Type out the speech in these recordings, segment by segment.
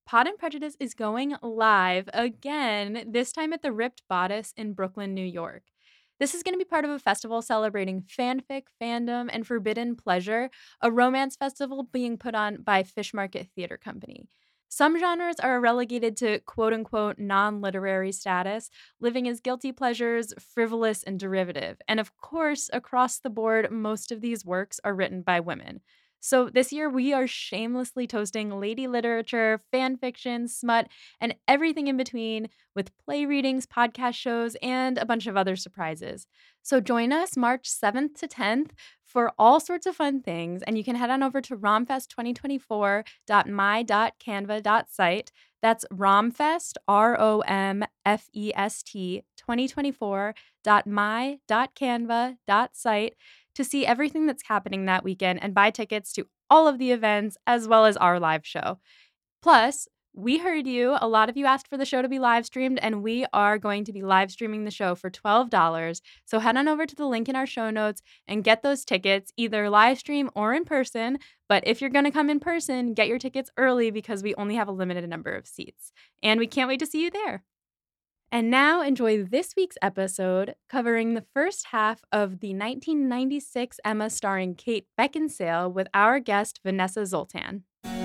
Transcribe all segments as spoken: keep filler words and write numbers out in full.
Pod and Prejudice is going live again, this time at the Ripped Bodice in Brooklyn, New York. This is going to be part of a festival celebrating fanfic, fandom, and forbidden pleasure, a romance festival being put on by Fish Market Theater Company. Some genres are relegated to quote unquote non literary status, living as guilty pleasures, frivolous, and derivative. And of course, across the board, most of these works are written by women. So this year, we are shamelessly toasting lady literature, fan fiction, smut, and everything in between with play readings, podcast shows, and a bunch of other surprises. So join us March seventh to tenth for all sorts of fun things, and you can head on over to romfest twenty twenty-four dot my dot canva dot site. That's romfest, R O M F E S T, twenty twenty-four dot my dot canva dot site to see everything that's happening that weekend and buy tickets to all of the events as well as our live show. Plus, we heard you. A lot of you asked for the show to be live streamed, and we are going to be live streaming the show for twelve dollars. So head on over to the link in our show notes and get those tickets, either live stream or in person. But if you're going to come in person, get your tickets early because we only have a limited number of seats. And we can't wait to see you there. And now enjoy this week's episode covering the first half of the nineteen ninety-six Emma starring Kate Beckinsale with our guest Vanessa Zoltan.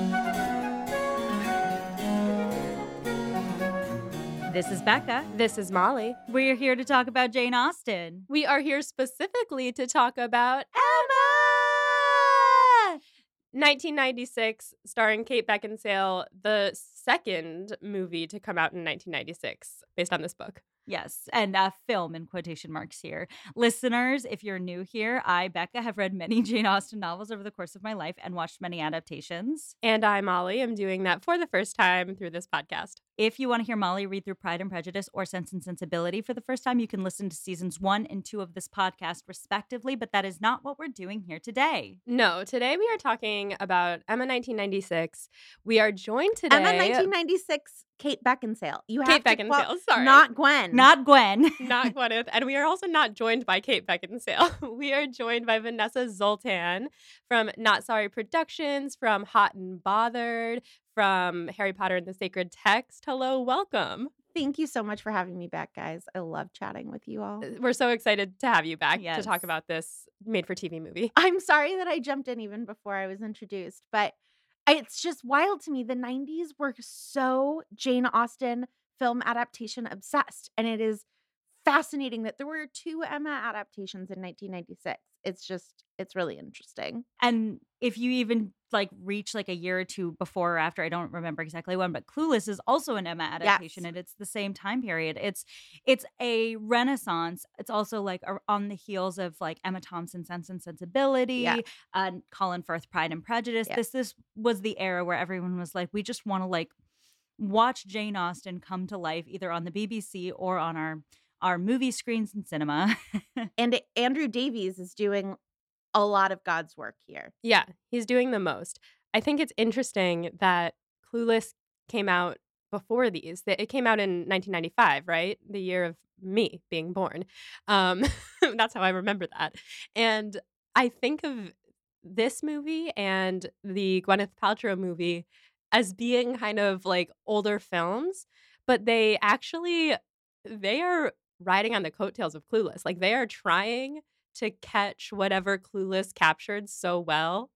This is Becca. This is Molly. We're here to talk about Jane Austen. We are here specifically to talk about Emma! nineteen ninety-six, starring Kate Beckinsale, the second movie to come out in nineteen ninety-six, based on this book. Yes, and uh, film in quotation marks here. Listeners, if you're new here, I, Becca, have read many Jane Austen novels over the course of my life and watched many adaptations. And I, Molly, am doing that for the first time through this podcast. If you want to hear Molly read through Pride and Prejudice or Sense and Sensibility for the first time, you can listen to seasons one and two of this podcast, respectively, but that is not what we're doing here today. No, today we are talking about Emma nineteen ninety-six. We are joined today. Emma nineteen ninety-six, Kate Beckinsale. You have Kate to Beckinsale, qual- sorry. Not Gwen. Not Gwen. Not Gwyneth. And we are also not joined by Kate Beckinsale. We are joined by Vanessa Zoltan from Not Sorry Productions, from Hot and Bothered, from Harry Potter and the Sacred Text. Hello, welcome. Thank you so much for having me back, guys. I love chatting with you all. We're so excited to have you back Yes. to talk about this made-for-T V movie. I'm sorry that I jumped in even before I was introduced, but it's just wild to me. The nineties were so Jane Austen film adaptation obsessed, and it is fascinating that there were two Emma adaptations in nineteen ninety-six. It's just, it's really interesting. And if you even like reach like a year or two before or after, I don't remember exactly when, but Clueless is also an Emma adaptation, Yes. and it's the same time period. It's it's a renaissance. It's also like a, on the heels of like Emma Thompson, Sense and Sensibility, Yeah. uh, Colin Firth, Pride and Prejudice. Yeah. This this was the era where everyone was like, we just want to like watch Jane Austen come to life, either on the B B C or on our our movie screens in cinema. And Andrew Davies is doing a lot of God's work here. Yeah, he's doing the most. I think it's interesting that Clueless came out before these. That It came out in nineteen ninety-five, right? The year of me being born. Um, that's how I remember that. And I think of this movie and the Gwyneth Paltrow movie as being kind of like older films, but they actually, they are riding on the coattails of Clueless. Like they are trying to catch whatever Clueless captured so well,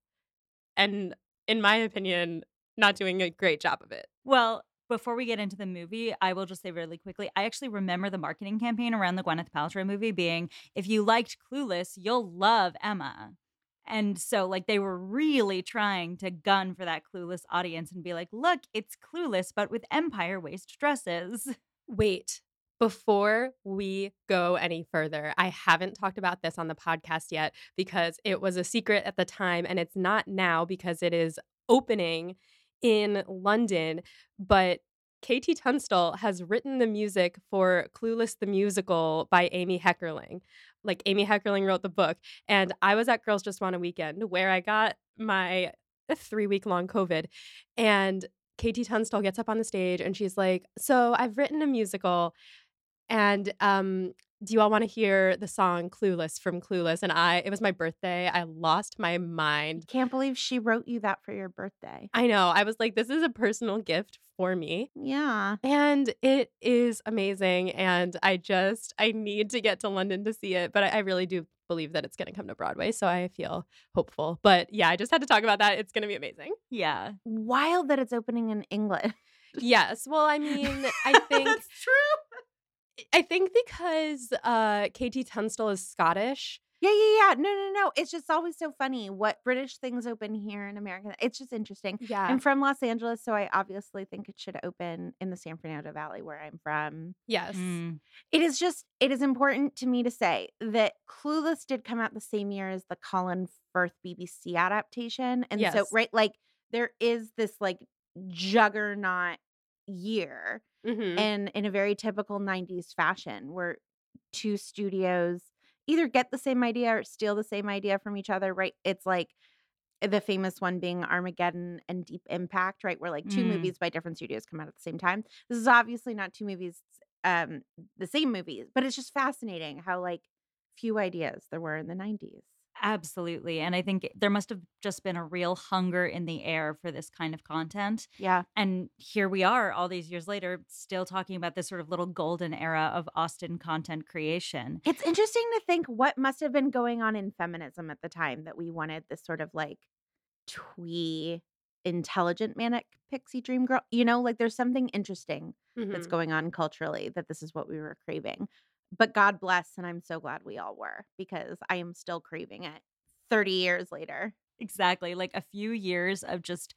and in my opinion, not doing a great job of it. Well, before we get into the movie, I will just say really quickly, I actually remember the marketing campaign around the Gwyneth Paltrow movie being, if you liked Clueless, you'll love Emma. And so like they were really trying to gun for that Clueless audience and be like, look, it's Clueless, but with empire waist dresses. Wait, before we go any further, I haven't talked about this on the podcast yet because it was a secret at the time, and it's not now because it is opening in London. But K T Tunstall has written the music for Clueless the Musical by Amy Heckerling. Like Amy Heckerling wrote the book, and I was at Girls Just Want a Weekend where I got my three-week-long COVID, and K T Tunstall gets up on the stage and she's like, so I've written a musical, and um, do you all want to hear the song Clueless from Clueless? And I, it was my birthday. I lost my mind. Can't believe she wrote you that for your birthday. I know. I was like, this is a personal gift for me. Yeah. And it is amazing. And I just, I need to get to London to see it. But I, I really do believe that it's going to come to Broadway. So I feel hopeful. But yeah, I just had to talk about that. It's going to be amazing. Yeah. Wild that it's opening in England. Yes. Well, I mean, I think That's true. I think because uh K T Tunstall is Scottish. Yeah, yeah, yeah. No, no, no. It's just always so funny what British things open here in America. It's just interesting. Yeah. I'm from Los Angeles, so I obviously think it should open in the San Fernando Valley where I'm from. Yes. Mm. It is just, it is important to me to say that Clueless did come out the same year as the Colin Firth B B C adaptation. And so, Yes. right, like there is this like juggernaut year. Mhm. And in a very typical nineties fashion where two studios either get the same idea or steal the same idea from each other, right? It's like the famous one being Armageddon and Deep Impact, right? Where like two Mm. movies by different studios come out at the same time. This is obviously not two movies, um, the same movies, but it's just fascinating how like few ideas there were in the nineties. Absolutely. And I think there must have just been a real hunger in the air for this kind of content. Yeah. And here we are all these years later, still talking about this sort of little golden era of Austen content creation. It's interesting to think what must have been going on in feminism at the time that we wanted this sort of like twee, intelligent manic pixie dream girl. You know, like there's something interesting that's Mhm. going on culturally that this is what we were craving. But God bless, and I'm so glad we all were because I am still craving it thirty years later. Exactly. Like a few years of just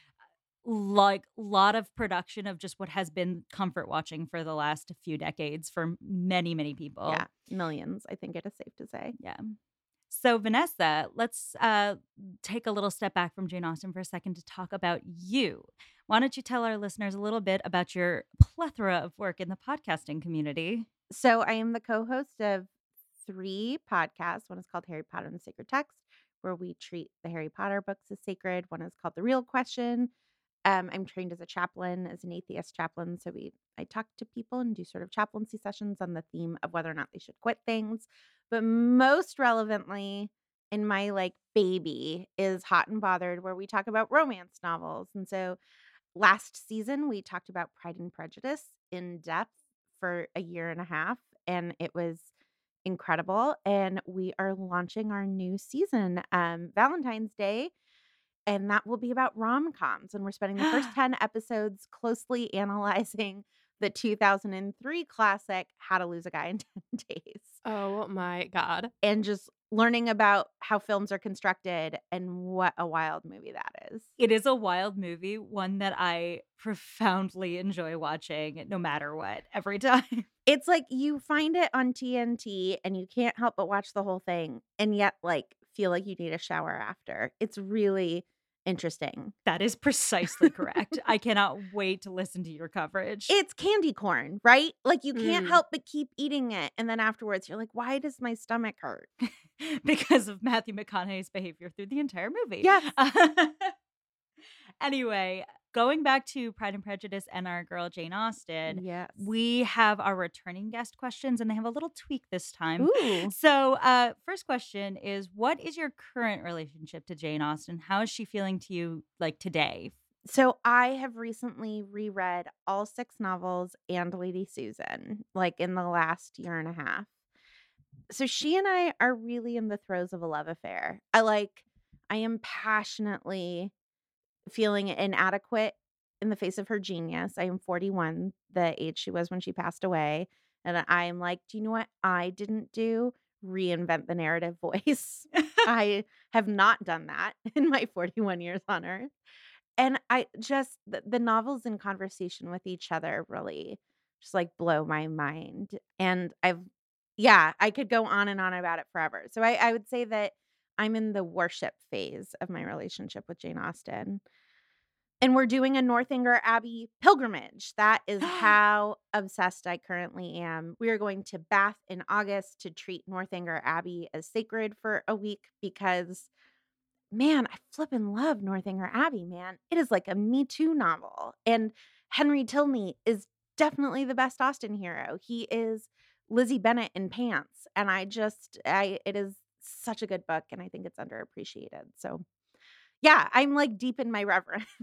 like lot of production of just what has been comfort watching for the last few decades for many, many people. Yeah, millions, I think it is safe to say. Yeah. So, Vanessa, let's uh, take a little step back from Jane Austen for a second to talk about you. Why don't you tell our listeners a little bit about your plethora of work in the podcasting community? So I am the co-host of three podcasts. One is called Harry Potter and the Sacred Text, where we treat the Harry Potter books as sacred. One is called The Real Question. Um, I'm trained as a chaplain, as an atheist chaplain. So we I talk to people and do sort of chaplaincy sessions on the theme of whether or not they should quit things. But most relevantly, in my like baby is Hot and Bothered, where we talk about romance novels. And so last season we talked about Pride and Prejudice in depth for a year and a half, and it was incredible. And we are launching our new season um Valentine's Day, and that will be about rom-coms, and we're spending the first ten episodes closely analyzing the two thousand three classic How to Lose a Guy in ten days, Oh my God. and just learning about how films are constructed and what a wild movie that is. It is a wild movie, one that I profoundly enjoy watching no matter what, every time. It's like you find it on T N T and you can't help but watch the whole thing and yet like feel like you need a shower after. It's really interesting. That is precisely correct. I cannot wait to listen to your coverage. It's candy corn, right? Like you can't Mm. help but keep eating it. And then afterwards you're like, why does my stomach hurt? because of Matthew McConaughey's behavior through the entire movie. Yes. Anyway, going back to Pride and Prejudice and our girl Jane Austen, Yes. we have our returning guest questions, and they have a little tweak this time. Ooh. So, uh, first question is, what is your current relationship to Jane Austen? How is she feeling to you, like today? So I have recently reread all six novels and Lady Susan, like in the last year and a half. So she and I are really in the throes of a love affair. I like, I am passionately feeling inadequate in the face of her genius. I am forty-one, the age she was when she passed away. And I'm like, do you know what I didn't do? Reinvent the narrative voice. I have not done that in my forty-one years on Earth. And I just, the, the novels in conversation with each other really just like blow my mind. And I've, yeah, I could go on and on about it forever. So I, I would say that I'm in the worship phase of my relationship with Jane Austen. And we're doing a Northanger Abbey pilgrimage. That is how obsessed I currently am. We are going to Bath in August to treat Northanger Abbey as sacred for a week because, man, I flippin' love Northanger Abbey, man. It is like a Me Too novel. And Henry Tilney is definitely the best Austen hero. He is Lizzie Bennet in pants. And I just, I it is such a good book, and I think it's underappreciated. So, yeah, I'm like deep in my reverence.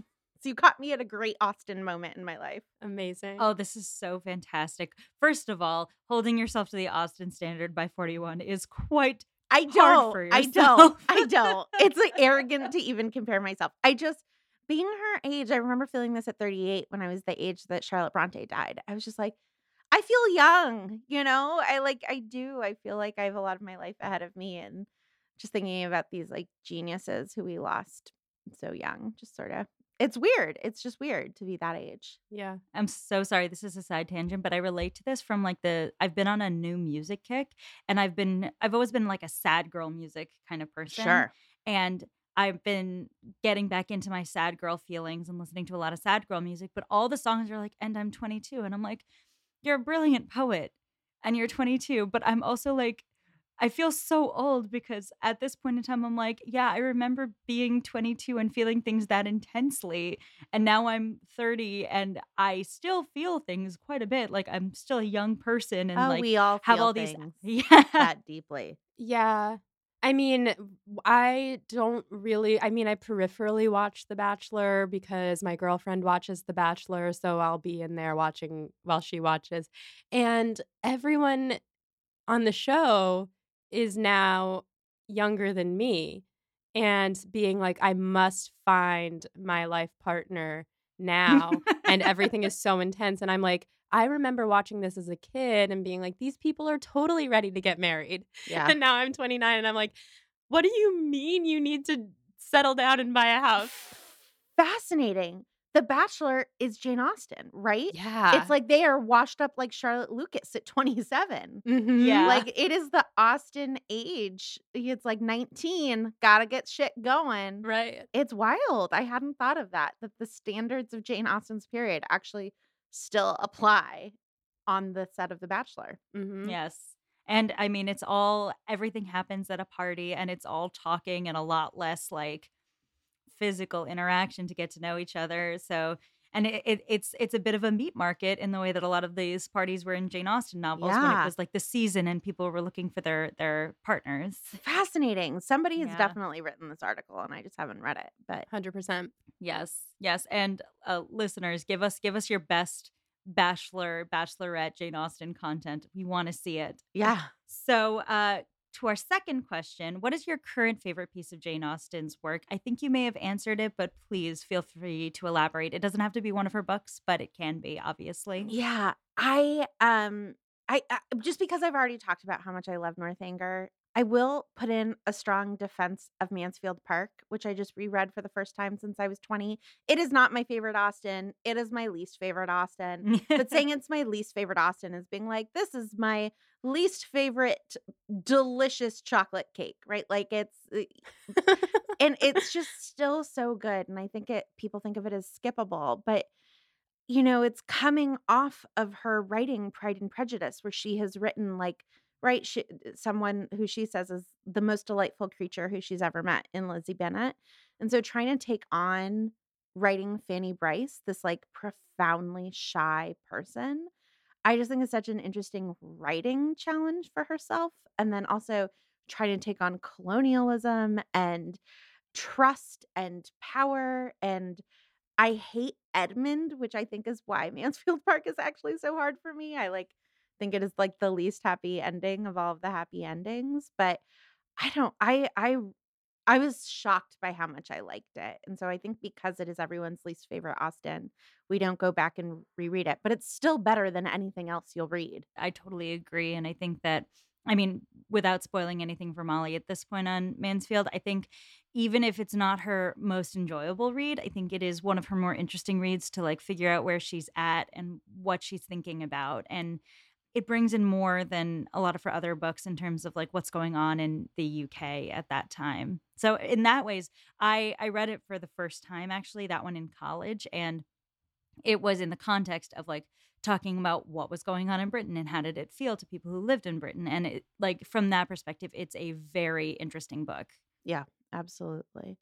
You caught me at a great Austen moment in my life. Amazing. Oh, this is so fantastic. First of all, holding yourself to the Austen standard by forty-one is quite I hard don't. for I yourself. don't. I don't. It's like arrogant to even compare myself. I just, being her age, I remember feeling this at thirty-eight when I was the age that Charlotte Bronte died. I was just like, I feel young, you know? I like, I do. I feel like I have a lot of my life ahead of me. And just thinking about these like geniuses who we lost so young, just sort of, it's weird. It's just weird to be that age. Yeah. I'm so sorry. This is a side tangent, but I relate to this from like the I've been on a new music kick, and I've been I've always been like a sad girl music kind of person. Sure. And I've been getting back into my sad girl feelings and listening to a lot of sad girl music, but all the songs are like, and I'm twenty-two. And I'm like, you're a brilliant poet and you're twenty-two. But I'm also like, I feel so old because at this point in time, I'm like, yeah, I remember being twenty-two and feeling things that intensely. And now I'm thirty and I still feel things quite a bit. Like I'm still a young person and Oh, like we all have feel all these. things Yeah. that deeply. Yeah. I mean, I don't really, I mean, I peripherally watch The Bachelor because my girlfriend watches The Bachelor, so I'll be in there watching while she watches. And everyone on the show is now younger than me and being like, I must find my life partner now. And everything is so intense. And I'm like, I remember watching this as a kid and being like, these people are totally ready to get married. Yeah. And now I'm twenty-nine and I'm like, what do you mean you need to settle down and buy a house? Fascinating. The Bachelor is Jane Austen, right? Yeah. It's like they are washed up like Charlotte Lucas at twenty-seven. Mhm. Yeah. Like it is the Austen age. It's like nineteen, gotta get shit going. Right. It's wild. I hadn't thought of that, that the standards of Jane Austen's period actually still apply on the set of The Bachelor. Mhm. Yes. And I mean, it's all, everything happens at a party and it's all talking and a lot less like physical interaction to get to know each other. So, and it, it, it's it's a bit of a meat market in the way that a lot of these parties were in Jane Austen novels when Yeah. it was like the season and people were looking for their their partners. Fascinating. Somebody has Yeah. definitely written this article and I just haven't read it. But one hundred percent. Yes, yes. And uh, listeners, give us give us your best Bachelor, Bachelorette, Jane Austen content. We want to see it. yeah. So, uh, to our second question, what is your current favorite piece of Jane Austen's work? I think you may have answered it, but please feel free to elaborate. It doesn't have to be one of her books, but it can be, obviously. Yeah, I um I, I just because I've already talked about how much I love Northanger, I will put in a strong defense of Mansfield Park, which I just reread for the first time since I was twenty. It is not my favorite Austen. It is my least favorite Austen. But saying it's my least favorite Austen is being like, this is my least favorite delicious chocolate cake, right? Like it's uh, and it's just still so good. And I think it people think of it as skippable, but you know, it's coming off of her writing Pride and Prejudice, where she has written like, right, she, someone who she says is the most delightful creature who she's ever met in Lizzie Bennet. And so trying to take on writing Fanny Bryce, this like profoundly shy person, I just think it's such an interesting writing challenge for herself. And then also trying to take on colonialism and trust and power. And I hate Edmund, which I think is why Mansfield Park is actually so hard for me. I like think it is like the least happy ending of all of the happy endings, but I don't I I I was shocked by how much I liked it. And so I think because it is everyone's least favorite Austen, we don't go back and reread it, but it's still better than anything else you'll read. I totally agree. And I think that, I mean, without spoiling anything for Molly at this point on Mansfield, I think even if it's not her most enjoyable read, I think it is one of her more interesting reads to like figure out where she's at and what she's thinking about. And it brings in more than a lot of her other books in terms of like what's going on in the U K at that time. So in that ways, I I read it for the first time, actually, that one in college, and it was in the context of like talking about what was going on in Britain and how did it feel to people who lived in Britain. And it, like from that perspective, it's a very interesting book. Yeah, absolutely.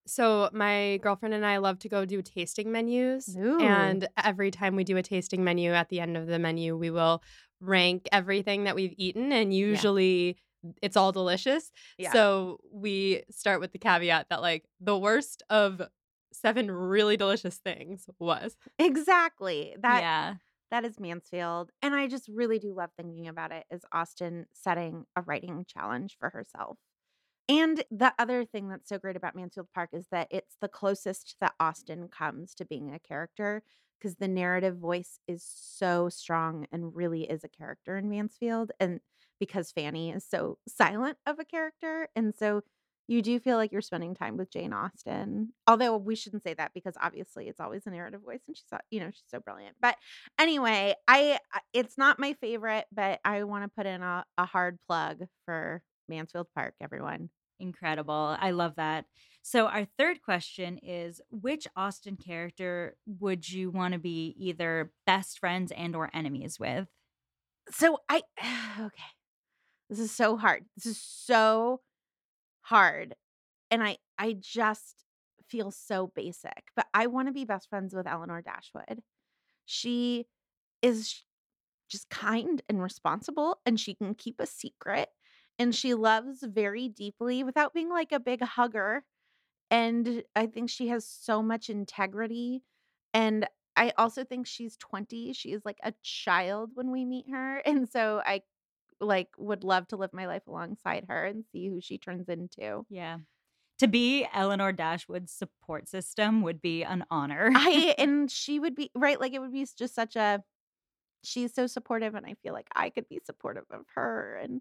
So my girlfriend and I love to go do tasting menus. Ooh. And every time we do a tasting menu, at the end of the menu, we will rank everything that we've eaten. And usually it's all delicious. Yeah. So we start with the caveat that like the worst of seven really delicious things was. Exactly. That yeah. that is Mansfield. And I just really do love thinking about it as Austen setting a writing challenge for herself. And the other thing that's so great about Mansfield Park is that it's the closest that Austen comes to being a character because the narrative voice is so strong and really is a character in Mansfield. And because Fanny is so silent of a character. And so you do feel like you're spending time with Jane Austen. Although we shouldn't say that because obviously it's always a narrative voice and she's, you know, she's so brilliant. But anyway, I I- it's not my favorite, but I want to put in a, a hard plug for Mansfield Park, everyone. Incredible. I love that. So our third question is, which Austen character would you want to be either best friends and or enemies with? So I okay. This is so hard. This is so hard. And I I just feel so basic, but I want to be best friends with Eleanor Dashwood. She is sh- just kind and responsible and she can keep a secret and she loves very deeply without being like a big hugger. And I think she has so much integrity. And I also think she's twenty. She is like a child when we meet her. And so I like would love to live my life alongside her and see who she turns into. Yeah. To be Eleanor Dashwood's support system would be an honor. I and she would be right, like it would be s- just such a she's so supportive and I feel like I could be supportive of her and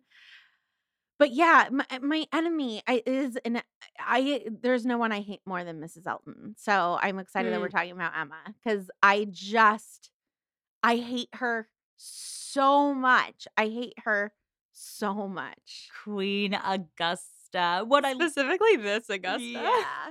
but yeah, my, my enemy I is and I there's no one I hate more than Missus Elton. So I'm excited that we're Mm. talking about Emma cuz I just I hate her so much. I hate her so much. Queen Augusta. What I Specifically this Augusta. Yeah.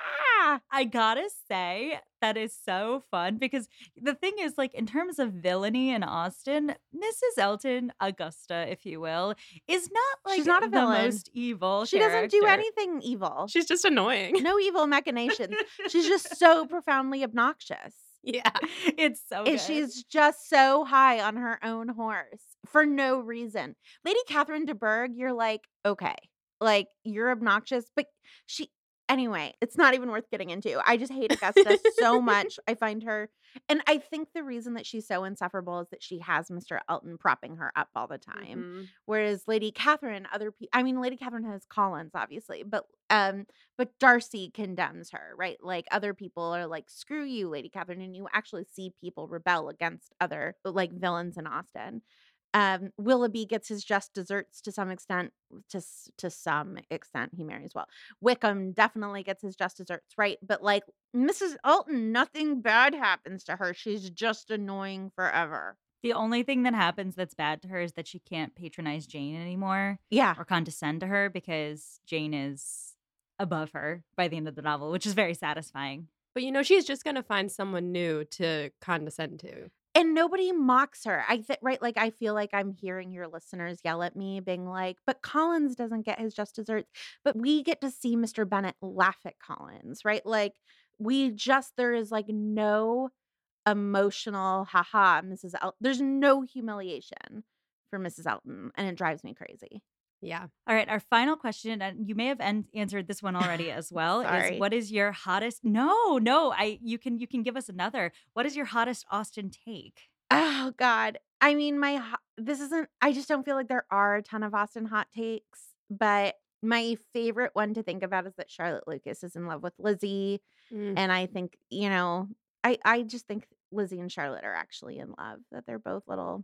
Ah! I gotta say, that is so fun because the thing is, like, in terms of villainy in Austen, Missus Elton, Augusta, if you will, is not like She's not a the villain. most evil. She doesn't do character. anything evil. She's just annoying. No evil machinations. She's just so profoundly obnoxious. Yeah. It's so And good. she's just so high on her own horse for no reason. Lady Catherine de Bourgh, you're like, okay, like you're obnoxious, but she, anyway, it's not even worth getting into. I just hate Augusta so much. I find her, and I think the reason that she's so insufferable is that she has Mister Elton propping her up all the time. Mhm. Whereas Lady Catherine, other people, I mean, Lady Catherine has Collins, obviously, but um, but Darcy condemns her, right? Like other people are like, screw you, Lady Catherine, and you actually see people rebel against other like villains in Austen. Um, Willoughby gets his just desserts to some extent. To s- to some extent, he marries well. Wickham definitely gets his just desserts, right? But like Missus Elton, nothing bad happens to her. She's just annoying forever. The only thing that happens that's bad to her is that she can't patronize Jane anymore Yeah. or condescend to her because Jane is above her by the end of the novel, which is very satisfying. But you know, she's just gonna find someone new to condescend to. And nobody mocks her. I th- right, like I feel like I'm hearing your listeners yell at me, being like, "But Collins doesn't get his just desserts." But we get to see Mister Bennet laugh at Collins, right? Like we just there is like no emotional, haha, Missus Elton. There's no humiliation for Missus Elton, and it drives me crazy. Yeah. All right, our final question, and you may have en- answered this one already as well, Sorry. is what is your hottest? No, no, I you can you can give us another. What is your hottest Austen take? Oh God. I mean, my ho- this isn't. I just don't feel like there are a ton of Austen hot takes, but my favorite one to think about is that Charlotte Lucas is in love with Lizzie, Mm. and I think you know, I I just think Lizzie and Charlotte are actually in love. That they're both little.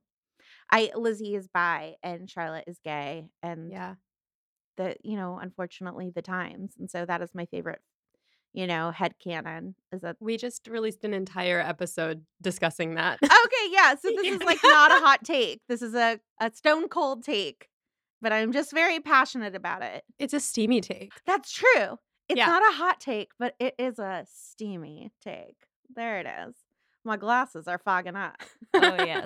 I Lizzie is bi and Charlotte is gay, and Yeah. the you know, unfortunately, the times, and so that is my favorite. You know, headcanon is that. We just released an entire episode discussing that. Okay, yeah. So this is like not a hot take. This is a, a stone cold take, but I'm just very passionate about it. It's a steamy take. That's true. It's Yeah. not a hot take, but it is a steamy take. There it is. My glasses are fogging up. Oh yes.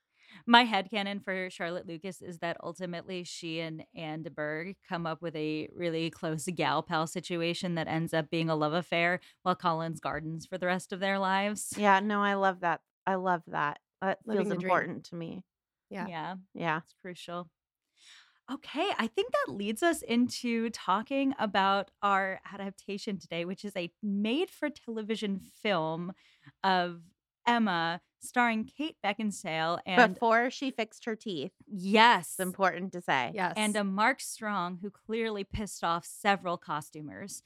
My headcanon for Charlotte Lucas is that ultimately she and Anne de Bourgh come up with a really close gal pal situation that ends up being a love affair while Collins gardens for the rest of their lives. Yeah, no, I love that. I love that. That Living feels the dream. important to me. Yeah. Yeah, Yeah. it's crucial. Okay, I think that leads us into talking about our adaptation today, which is a made for television film of Emma starring Kate Beckinsale and Before she fixed her teeth, yes, it's important to say. Yes. and a Mark Strong who clearly pissed off several costumers.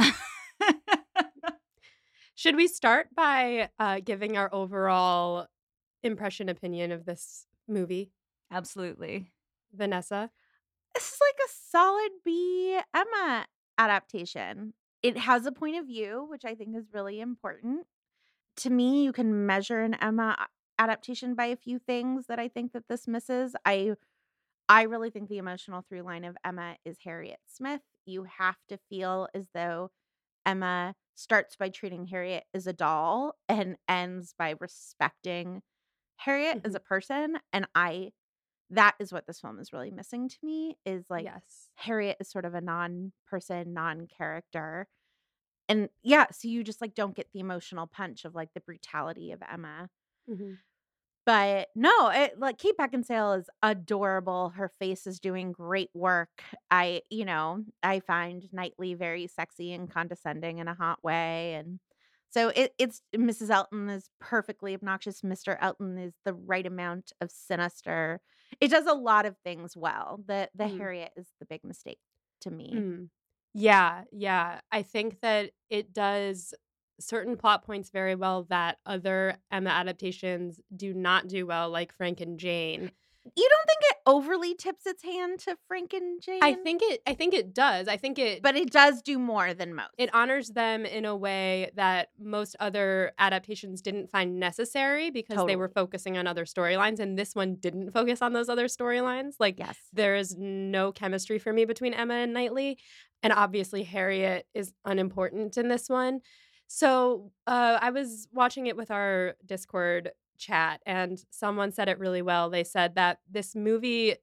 Should we start by uh, giving our overall impression opinion of this movie, Absolutely. Vanessa? This is like a solid B Emma adaptation. It has a point of view, which I think is really important. To me, you can measure an Emma a- adaptation by a few things that I think that this misses. I I really think the emotional through line of Emma is Harriet Smith. You have to feel as though Emma starts by treating Harriet as a doll and ends by respecting Harriet as Mhm. a person. And I, that is what this film is really missing to me is like Yes. Harriet is sort of a non person, non character. And yeah, so you just like don't get the emotional punch of like the brutality of Emma. hmm But no, it like Kate Beckinsale is adorable. Her face is doing great work. I, you know, I find Knightley very sexy and condescending in a hot way. And so it, it's Missus Elton is perfectly obnoxious. Mister Elton is the right amount of sinister. It does a lot of things well. The the Mhm. Harriet is the big mistake to me. Mm. Yeah, yeah. I think that it does certain plot points very well that other Emma adaptations do not do well, like Frank and Jane. You don't think it overly tips its hand to Frank and Jane? I think it I think it does. I think it but it does do more than most. it honors them in a way that most other adaptations didn't find necessary because they were Totally. focusing on other storylines, and this one didn't focus on those other storylines. Like, Yes. there is no chemistry for me between Emma and Knightley, and obviously Harriet is unimportant in this one. So uh, I was watching it with our Discord chat, and someone said it really well. They said that this movie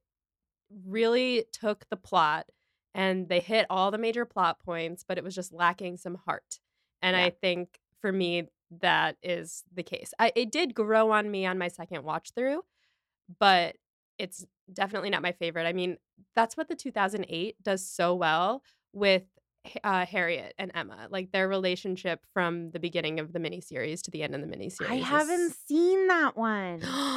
really took the plot and they hit all the major plot points, but it was just lacking some heart. And Yeah. I think for me, that is the case. I, it did grow on me on my second watch through, but it's definitely not my favorite. I mean, that's what the two thousand eight does so well with uh, Harriet and Emma, like their relationship from the beginning of the miniseries to the end of the miniseries. I haven't seen that one.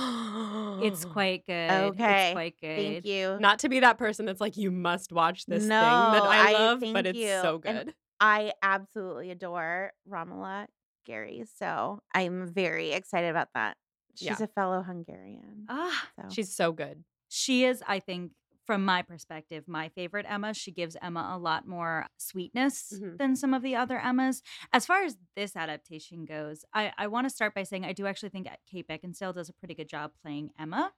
It's quite good. Okay. It's quite good. Thank you. Not to be that person that's like, you must watch this no, thing that I I love, thank but it's you. so And good. I absolutely adore Romola Gary, so I'm very excited about that. She's Yeah. a fellow Hungarian. Ah, So She's so good. she is, I think, from my perspective, my favorite Emma. She gives Emma a lot more sweetness Mhm. than some of the other Emmas. As far as this adaptation goes, I, I want to start by saying I do actually think Kate Beckinsale does a pretty good job playing Emma.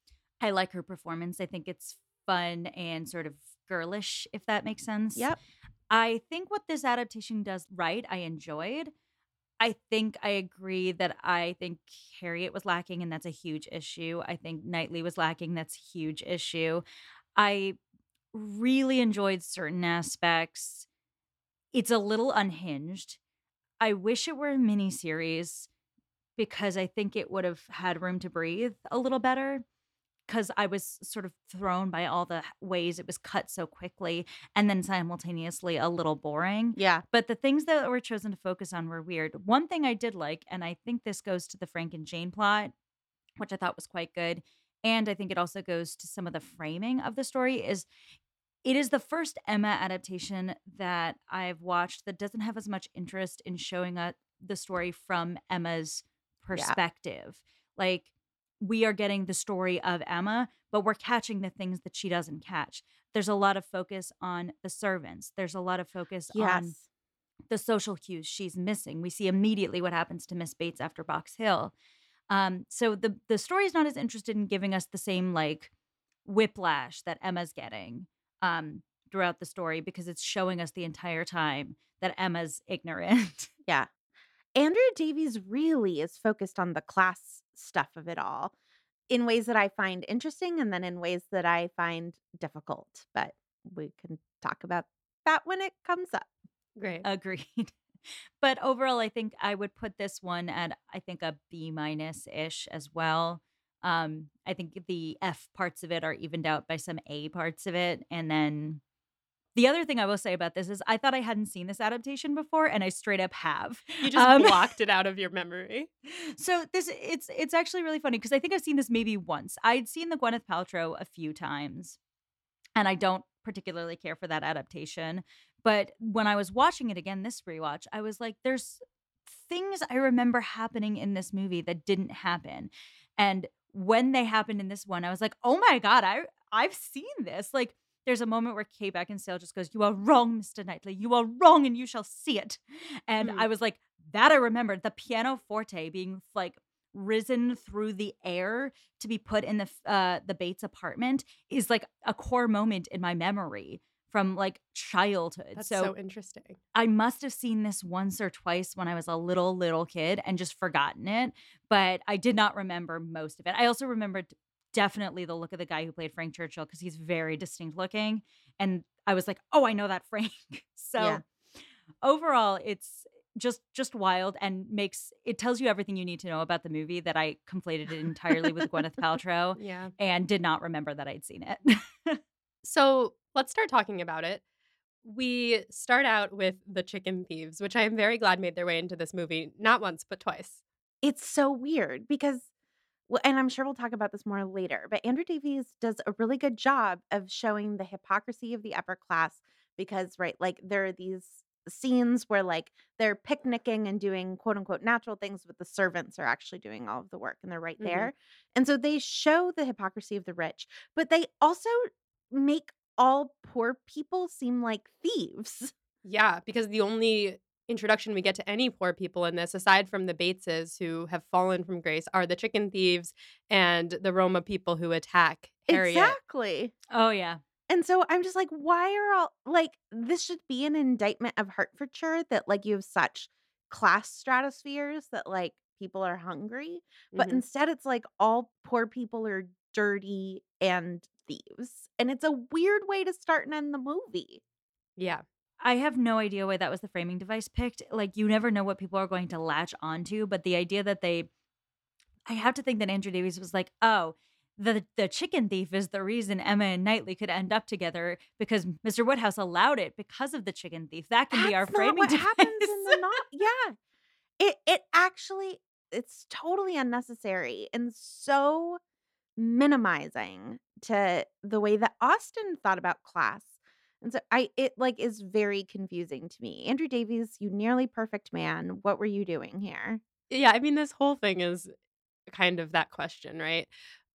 I like her performance. I think it's fun and sort of girlish, if that makes sense. yep. I think what this adaptation does right, I enjoyed. I think I agree that I think Harriet was lacking, and that's a huge issue. I think Knightley was lacking. That's a huge issue. I really enjoyed certain aspects. It's a little unhinged. I wish it were a miniseries because I think it would have had room to breathe a little better. Because I was sort of thrown by all the ways it was cut so quickly and then simultaneously a little boring. Yeah. But the things that were chosen to focus on were weird. One thing I did like, and I think this goes to the Frank and Jane plot, which I thought was quite good. And I think it also goes to some of the framing of the story, is it is the first Emma adaptation that I've watched that doesn't have as much interest in showing us the story from Emma's perspective. Like, we are getting the story of Emma, but we're catching the things that she doesn't catch. There's a lot of focus on the servants. There's a lot of focus on Yes. the social cues she's missing. We see immediately what happens to Miss Bates after Box Hill. Um, so the the story is not as interested in giving us the same like whiplash that Emma's getting um, throughout the story, because it's showing us the entire time that Emma's ignorant. Yeah. Andrea Davies really is focused on the class stuff of it all in ways that I find interesting and then in ways that I find difficult. But we can talk about that when it comes up. Great. Agreed. But overall, I think I would put this one at, I think, a B minus ish as well. Um, I think the F parts of it are evened out by some A parts of it. And then the other thing I will say about this is I thought I hadn't seen this adaptation before, and I straight up have. You just Um, blocked it out of your memory. So this it's it's actually really funny because I think I've seen this maybe once. I'd seen the Gwyneth Paltrow a few times, and I don't particularly care for that adaptation. But when I was watching it again this rewatch, I was like, there's things I remember happening in this movie that didn't happen. And when they happened in this one, I was like, oh my God, I I've seen this. Like there's a moment where Kate Beckinsale just goes, "You are wrong, Mister Knightley. You are wrong, and you shall see it." And Mm. I was like, that I remembered. The pianoforte being like risen through the air to be put in the f- uh, the Bates apartment is like a core moment in my memory from like childhood. That's so so interesting. I must have seen this once or twice when I was a little, little kid and just forgotten it. But I did not remember most of it. I also remembered definitely the look of the guy who played Frank Churchill because he's very distinct looking. And I was like, oh, I know that Frank. So Yeah. overall, it's just just wild and makes it tells you everything you need to know about the movie that I conflated it entirely with Gwyneth Paltrow Yeah. and did not remember that I'd seen it. So let's start talking about it. We start out with the chicken thieves, which I am very glad made their way into this movie, not once, but twice. It's so weird because, well, and I'm sure we'll talk about this more later, but Andrew Davies does a really good job of showing the hypocrisy of the upper class because, right, like there are these scenes where like they're picnicking and doing quote unquote natural things, but the servants are actually doing all of the work and they're right Mhm. there. And so they show the hypocrisy of the rich, but they also make all poor people seem like thieves. Yeah, because the only introduction we get to any poor people in this, aside from the Bateses who have fallen from grace, are the chicken thieves and the Roma people who attack Harriet. Exactly. Oh, yeah. And so I'm just like, why are all like this should be an indictment of Hertfordshire that like you have such class stratospheres that like people are hungry. But Mhm. instead it's like all poor people are dirty and thieves. And it's a weird way to start and end the movie. Yeah. I have no idea why that was the framing device picked. Like, you never know what people are going to latch onto, but the idea that they, I have to think that Andrew Davies was like, oh, the the chicken thief is the reason Emma and Knightley could end up together because Mister Woodhouse allowed it because of the chicken thief. That can be our That's not framing what device. happens in the not yeah. It it actually it's totally unnecessary and so minimizing to the way that Austen thought about class. And so I it like is very confusing to me. Andrew Davies, you nearly perfect man. What were you doing here? Yeah, I mean, this whole thing is kind of that question, right?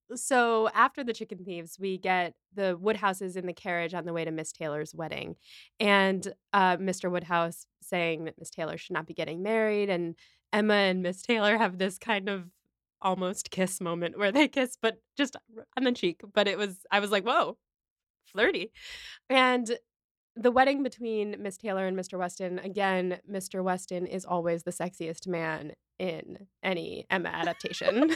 So after the chicken thieves, we get the Woodhouses in the carriage on the way to Miss Taylor's wedding. And uh, Mister Woodhouse saying that Miss Taylor should not be getting married. And Emma and Miss Taylor have this kind of almost kiss moment where they kiss, but just on the cheek. But it was, I was like, whoa, flirty. And the wedding between Miss Taylor and Mister Weston, again, Mister Weston is always the sexiest man in any Emma adaptation.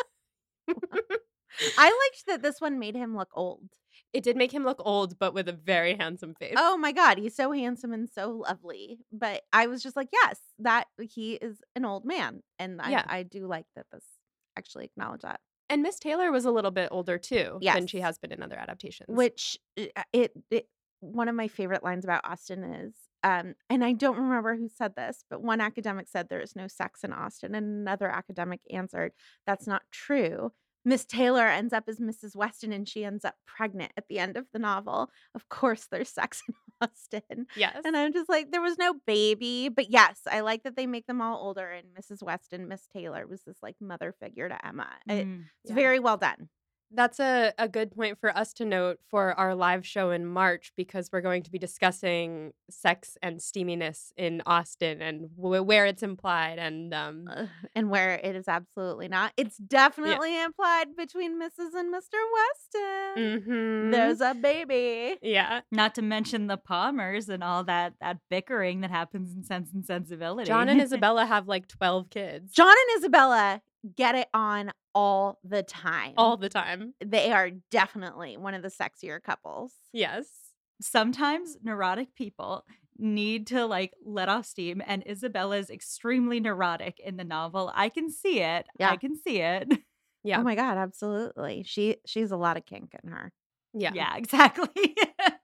I liked that this one made him look old. It did make him look old, but with a very handsome face. Oh my God, he's so handsome and so lovely. But I was just like, yes, that he is an old man. And I, Yeah. I do like that this actually acknowledge that. And Miss Taylor was a little bit older too than Yes. she has been in other adaptations. Which uh, it, it one of my favorite lines about Austen is, um, and I don't remember who said this, but one academic said there is no sex in Austen, and another academic answered, that's not true. Miss Taylor ends up as Missus Weston and she ends up pregnant at the end of the novel. Of course there's sex in Austen. yes. And I'm just like, there was no baby. But yes, I like that they make them all older. And Missus Weston, Miss Taylor was this like mother figure to Emma. It- Mm. it's Yeah. very well done. That's a, a good point for us to note for our live show in March because we're going to be discussing sex and steaminess in Austen and w- where it's implied. And um, Uh, and where it is absolutely not. It's definitely implied between Missus and Mister Weston. mhm. There's a baby. yeah. Not to mention the Palmers and all that that bickering that happens in Sense and Sensibility. John and Isabella have like twelve kids. John and Isabella get it on all the time. all the time. They are definitely one of the sexier couples. Yes. Sometimes neurotic people need to like let off steam, and Isabella's extremely neurotic in the novel. I can see it. Yeah. I can see it. Yeah. Oh my god, absolutely. She she's a lot of kink in her. Yeah. Yeah, exactly.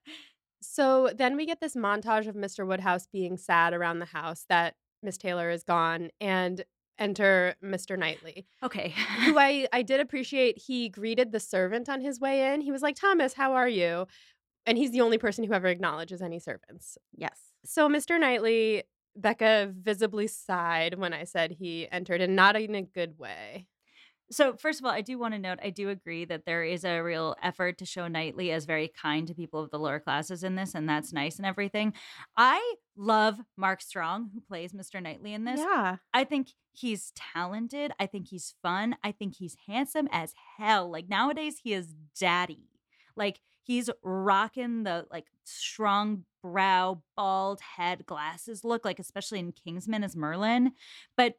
So then we get this montage of mister Woodhouse being sad around the house that Miss Taylor is gone, and enter mister Knightley, Okay. who I I did appreciate. He greeted the servant on his way in. He was like, "Thomas, how are you?" And he's the only person who ever acknowledges any servants. Yes. So mister Knightley, Becca visibly sighed when I said he entered, and not in a good way. So, first of all, I do want to note, I do agree that there is a real effort to show Knightley as very kind to people of the lower classes in this, and that's nice and everything. I love Mark Strong, who plays mister Knightley in this. Yeah. I think he's talented. I think he's fun. I think he's handsome as hell. Like, nowadays, he is daddy. Like, he's rocking the, like, strong brow, bald head, glasses look, like, especially in Kingsman as Merlin. But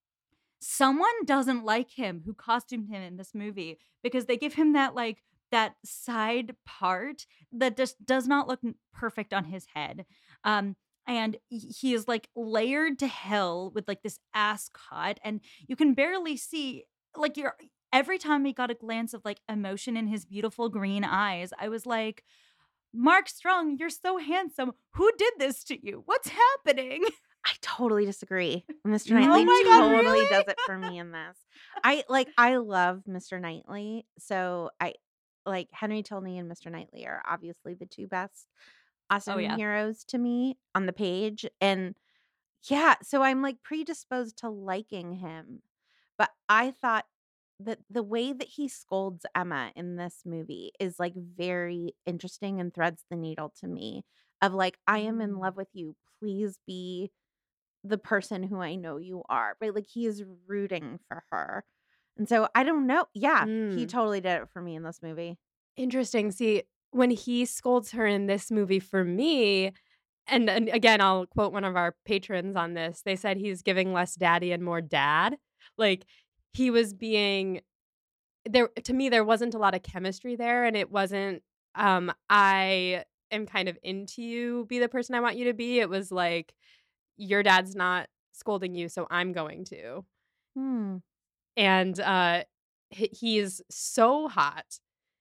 someone doesn't like him who costumed him in this movie because they give him that like that side part that just does not look n- perfect on his head. Um and he he is like layered to hell with like this ascot, and you can barely see like you're every time we got a glance of like emotion in his beautiful green eyes, I was like, Mark Strong, you're so handsome. Who did this to you? What's happening? I totally disagree. mister Oh Knightley my God, totally really? does it for me in this. I like I love mister Knightley. So I like Henry Tilney and mister Knightley are obviously the two best Austen Oh, yeah. heroes to me on the page. And yeah, so I'm like predisposed to liking him. But I thought that the way that he scolds Emma in this movie is like very interesting and threads the needle to me of like, I am in Mm. love with you. Please be the person who I know you are, right? Like he is rooting for her. And so I don't know. Yeah, he Mm. totally did it for me in this movie. Interesting. See, when he scolds her in this movie for me, and, and again, I'll quote one of our patrons on this. They said he's giving less daddy and more dad. Like he was being there to me, there wasn't a lot of chemistry there, and it wasn't um I am kind of into you, be the person I want you to be. It was like your dad's not scolding you, so I'm going to. Hmm. And uh he, he is so hot.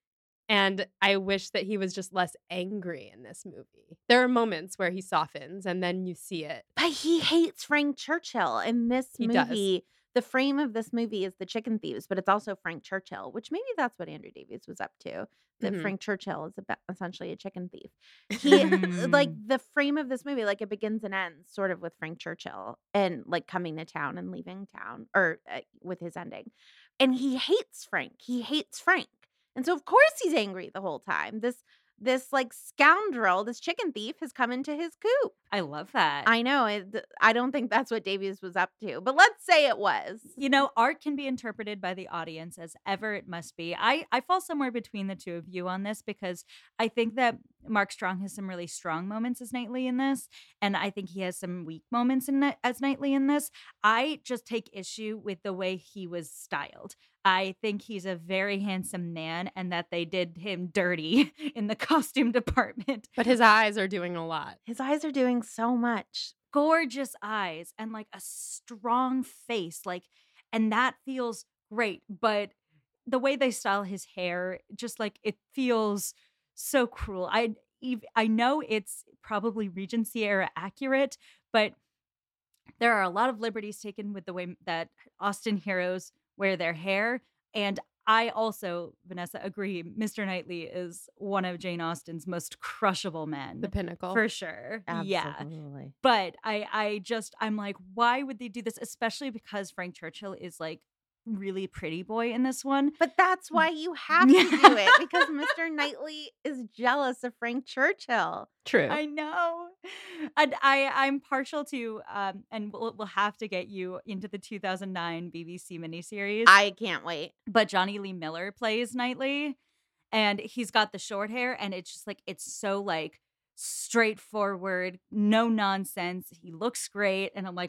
And I wish that he was just less angry in this movie. There are moments where he softens and then you see it. But he hates Frank Churchill in this He does. movie. The frame of this movie is the chicken thieves, but it's also Frank Churchill, which maybe that's what Andrew Davies was up to. That Mhm. Frank Churchill is about essentially a chicken thief. He like Mm. the frame of this movie, like it begins and ends sort of with Frank Churchill and like coming to town and leaving town, or uh, with his ending. And he hates Frank. He hates Frank, and so of course he's angry the whole time. This this like scoundrel, this chicken thief, has come into his coop. I love that. I know. It, I don't think that's what Davies was up to, but let's say it was. You know, art can be interpreted by the audience as ever it must be. I, I fall somewhere between the two of you on this because I think that Mark Strong has some really strong moments as Knightley in this, and I think he has some weak moments in Kni- as Knightley in this. I just take issue with the way he was styled. I think he's a very handsome man, and that they did him dirty in the costume department. But his eyes are doing a lot. His eyes are doing so much. Gorgeous eyes and like a strong face, like, and that feels great. But the way they style his hair, just like it feels so cruel. I ev- I know it's probably Regency era accurate, but there are a lot of liberties taken with the way that Austen heroes wear their hair. And I also, Vanessa, agree. mister Knightley is one of Jane Austen's most crushable men. The pinnacle. For sure. Yeah. Absolutely. But I I just I'm like, why would they do this? Especially because Frank Churchill is like really pretty boy in this one. But that's why you have to do it, because mister Knightley is jealous of Frank Churchill. True. I know. And I I'm partial to um and we'll we'll have to get you into the two thousand nine B B C miniseries. I can't wait. But Johnny Lee Miller plays Knightley, and he's got the short hair, and it's just like it's so like straightforward, no nonsense. He looks great, and I'm like,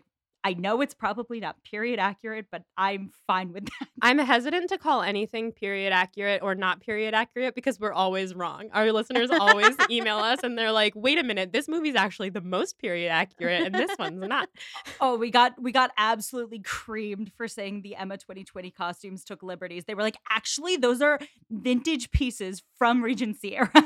I know it's probably not period accurate, but I'm fine with that. I'm hesitant to call anything period accurate or not period accurate because we're always wrong. Our listeners always email us and they're like, wait a minute, this movie's actually the most period accurate and this one's not. Oh, we got we got absolutely creamed for saying the Emma twenty twenty costumes took liberties. They were like, actually, those are vintage pieces from Regency era.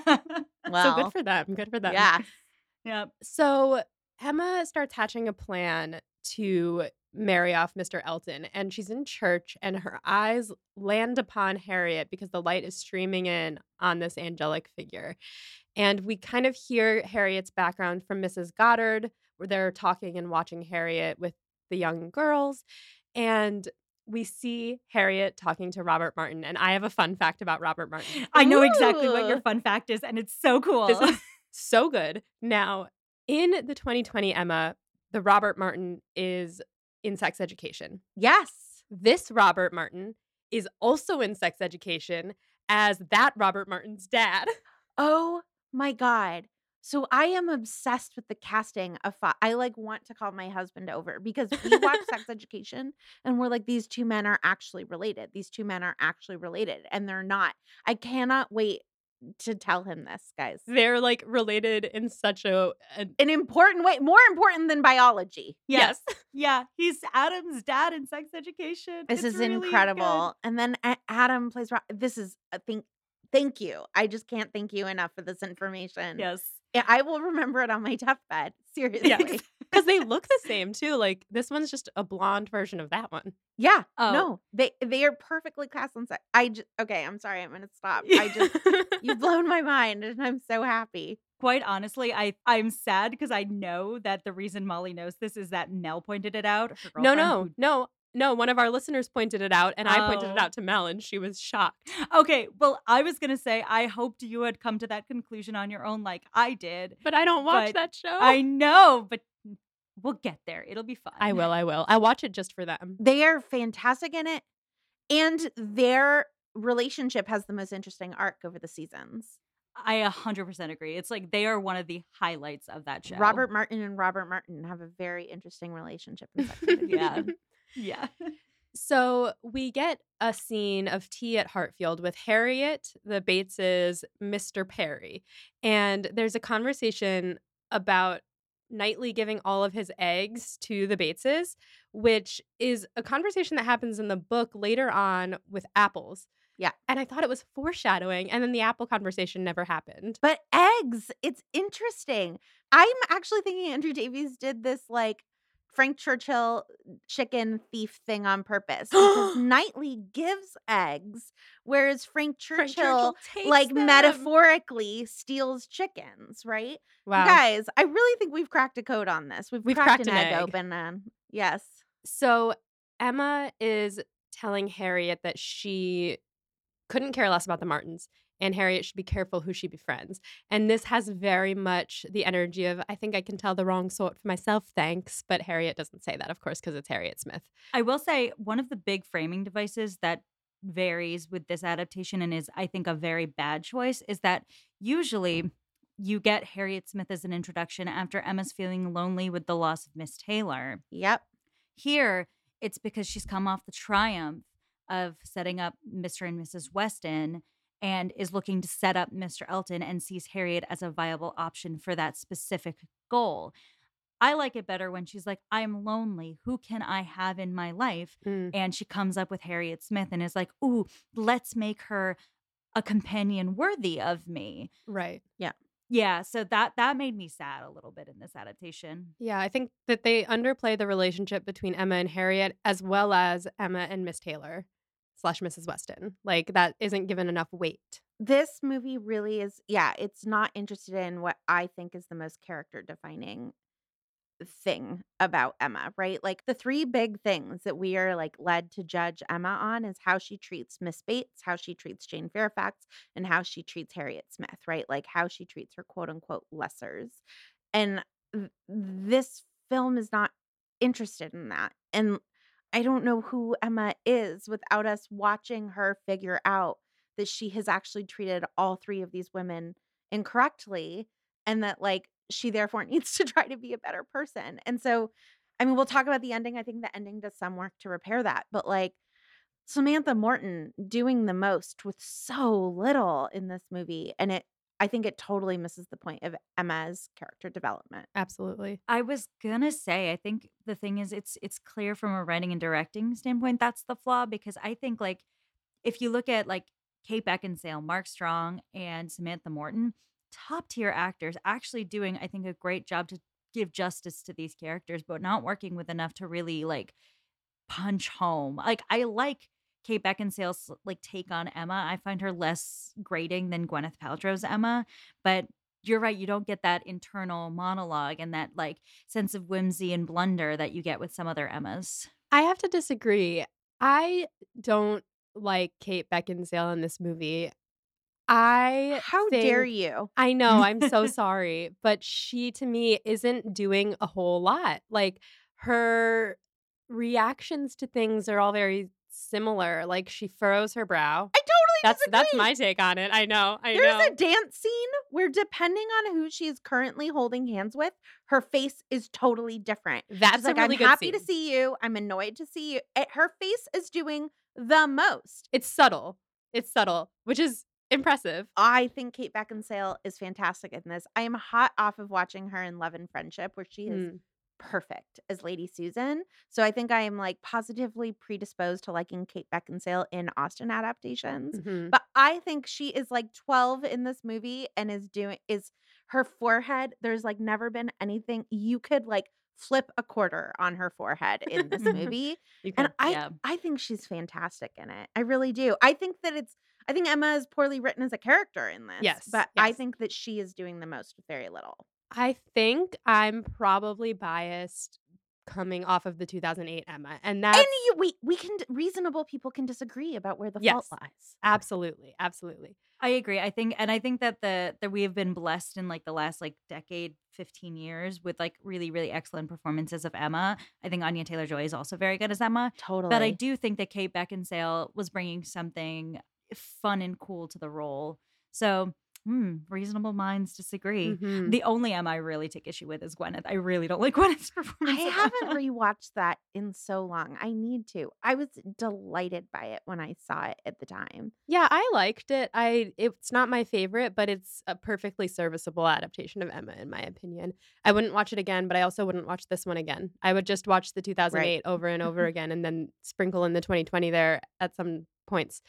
So good for them. Good for them. Yeah. Yeah. So Emma starts hatching a plan to marry off Mister Elton, and she's in church, and her eyes land upon Harriet because the light is streaming in on this angelic figure. And we kind of hear Harriet's background from Missus Goddard, where they're talking and watching Harriet with the young girls. And we see Harriet talking to Robert Martin. And I have a fun fact about Robert Martin. I know exactly what your Ooh. fun fact is, and it's so cool. This is so good. Now, in the twenty twenty Emma, the Robert Martin is in Sex Education. Yes. This Robert Martin is also in Sex Education as that Robert Martin's dad. Oh my God. So I am obsessed with the casting of Fo- I like want to call my husband over because we watch Sex Education and we're like, these two men are actually related. These two men are actually related and they're not. I cannot wait to tell him this, guys. They're like related in such a, a An important way, more important than biology. yes. Yeah, he's Adam's dad in Sex Education. This It's is really incredible. And then A- Adam plays. Ro- This is a thing. Thank you. I just can't thank you enough for this information. good. Yes. Yeah, I will remember it on my deathbed. Seriously. Yes. Because they look the same too. Like this one's just a blonde version of that one. Yeah. Oh. No, they they are perfectly cast on set. I just okay. I'm sorry. I'm gonna stop. I just you've blown my mind, and I'm so happy. Quite honestly, I I'm sad because I know that the reason Molly knows this is that Mel pointed it out. Her no, girlfriend no, who- no, no. One of our listeners pointed it out, and I pointed it Oh. out to Mel, and she was shocked. Okay, well, I was gonna say I hoped you had come to that conclusion on your own, like I did. But I don't watch But that show. I know, but we'll get there. It'll be fun. I will. I will. I watch it just for them. They are fantastic in it, and their relationship has the most interesting arc over the seasons. I a hundred percent agree. It's like they are one of the highlights of that show. Robert Martin and Robert Martin have a very interesting relationship. In Sex Education. Yeah. Yeah. So we get a scene of tea at Hartfield with Harriet, the Bateses, Mister Perry. And there's a conversation about Knightley giving all of his eggs to the Bateses, which is a conversation that happens in the book later on with apples. Yeah. And I thought it was foreshadowing. And then the apple conversation never happened. But eggs, it's interesting. I'm actually thinking Andrew Davies did this like Frank Churchill chicken thief thing on purpose because Knightley gives eggs, whereas Frank Frank Churchill, takes like them. metaphorically steals chickens, right? Wow. Guys, I really think we've cracked a code on this. We've, We've cracked, cracked an, an egg, egg. open. And yes. So Emma is telling Harriet that she couldn't care less about the Martins, and Harriet should be careful who she befriends. And this has very much the energy of, I think I can tell the wrong sort for myself, thanks. But Harriet doesn't say that, of course, because it's Harriet Smith. I will say one of the big framing devices that varies with this adaptation and is, I think, a very bad choice is that usually you get Harriet Smith as an introduction after Emma's feeling lonely with the loss of Miss Taylor. Yep. Here, it's because she's come off the triumph of setting up Mister and Missus Weston and is looking to set up Mister Elton and sees Harriet as a viable option for that specific goal. I like it better when she's like, I'm lonely. Who can I have in my life? Mm. And she comes up with Harriet Smith and is like, ooh, let's make her a companion worthy of me. Right. Yeah, so that that made me sad a little bit in this adaptation. Yeah, I think that they underplay the relationship between Emma and Harriet as well as Emma and Miss Taylor slash Missus Weston. Like that isn't given enough weight. This movie really is, yeah, it's not interested in what I think is the most character defining thing about Emma, right? Like the three big things that we are like led to judge Emma on is how she treats Miss Bates, how she treats Jane Fairfax, and how she treats Harriet Smith, right? Like how she treats her quote unquote lessers. And th- this film is not interested in that. And I don't know who Emma is without us watching her figure out that she has actually treated all three of these women incorrectly and that like she therefore needs to try to be a better person. And so I mean, we'll talk about the ending. I think the ending does some work to repair that. But like Samantha Morton doing the most with so little in this movie. And it, I think it totally misses the point of Emma's character development. Absolutely. I was gonna say, I think the thing is it's it's clear from a writing and directing standpoint that's the flaw because I think like if you look at like Kate Beckinsale, Mark Strong, and Samantha Morton, top tier actors actually doing, I think, a great job to give justice to these characters, but not working with enough to really like punch home. Like I like Kate Beckinsale's like take on Emma. I find her less grating than Gwyneth Paltrow's Emma, but you're right, you don't get that internal monologue and that like sense of whimsy and blunder that you get with some other Emmas. I have to disagree. I don't like Kate Beckinsale in this movie. I How think, dare you? I know, I'm so sorry, but she to me isn't doing a whole lot. Like her reactions to things are all very similar. Like she furrows her brow. I totally That's disagree. that's my take on it. I know. I There's know. a dance scene where, depending on who she is currently holding hands with, her face is totally different. That's She's like, a really I'm good happy scene. to see you. I'm annoyed to see you. Eh, Her face is doing the most. It's subtle. It's subtle, which is impressive. I think Kate Beckinsale is fantastic in this. I am hot off of watching her in Love and Friendship, where she is Hmm. perfect as Lady Susan. So I think I am like positively predisposed to liking Kate Beckinsale in Austen adaptations. Mhm. But I think she is like twelve in this movie and is doing is her forehead. There's like never been anything you could like flip a quarter on her forehead in this movie. You And could. I Yeah. I think she's fantastic in it. I really do. I think that it's I think Emma is poorly written as a character in this. Yes, But I yes. think that she is doing the most with very little. I think I'm probably biased coming off of the two thousand eight Emma, and that's And you, we we can reasonable people can disagree about where the fault Yes. lies. absolutely, absolutely. I agree. I think and I think that the that we have been blessed in like the last like decade, fifteen years with like really, really excellent performances of Emma. I think Anya Taylor-Joy is also very good as Emma. Totally. But I do think that Kate Beckinsale was bringing something fun and cool to the role. So, hmm, reasonable minds disagree. Mhm. The only Emma I really take issue with is Gwyneth. I really don't like Gwyneth's I performance. of haven't Emma. rewatched that in so long. I need to. I was delighted by it when I saw it at the time. Yeah, I liked it. I it's not my favorite, but it's a perfectly serviceable adaptation of Emma, in my opinion. I wouldn't watch it again, but I also wouldn't watch this one again. I would just watch the two thousand eight over and over again, and then sprinkle in the twenty twenty there at some points.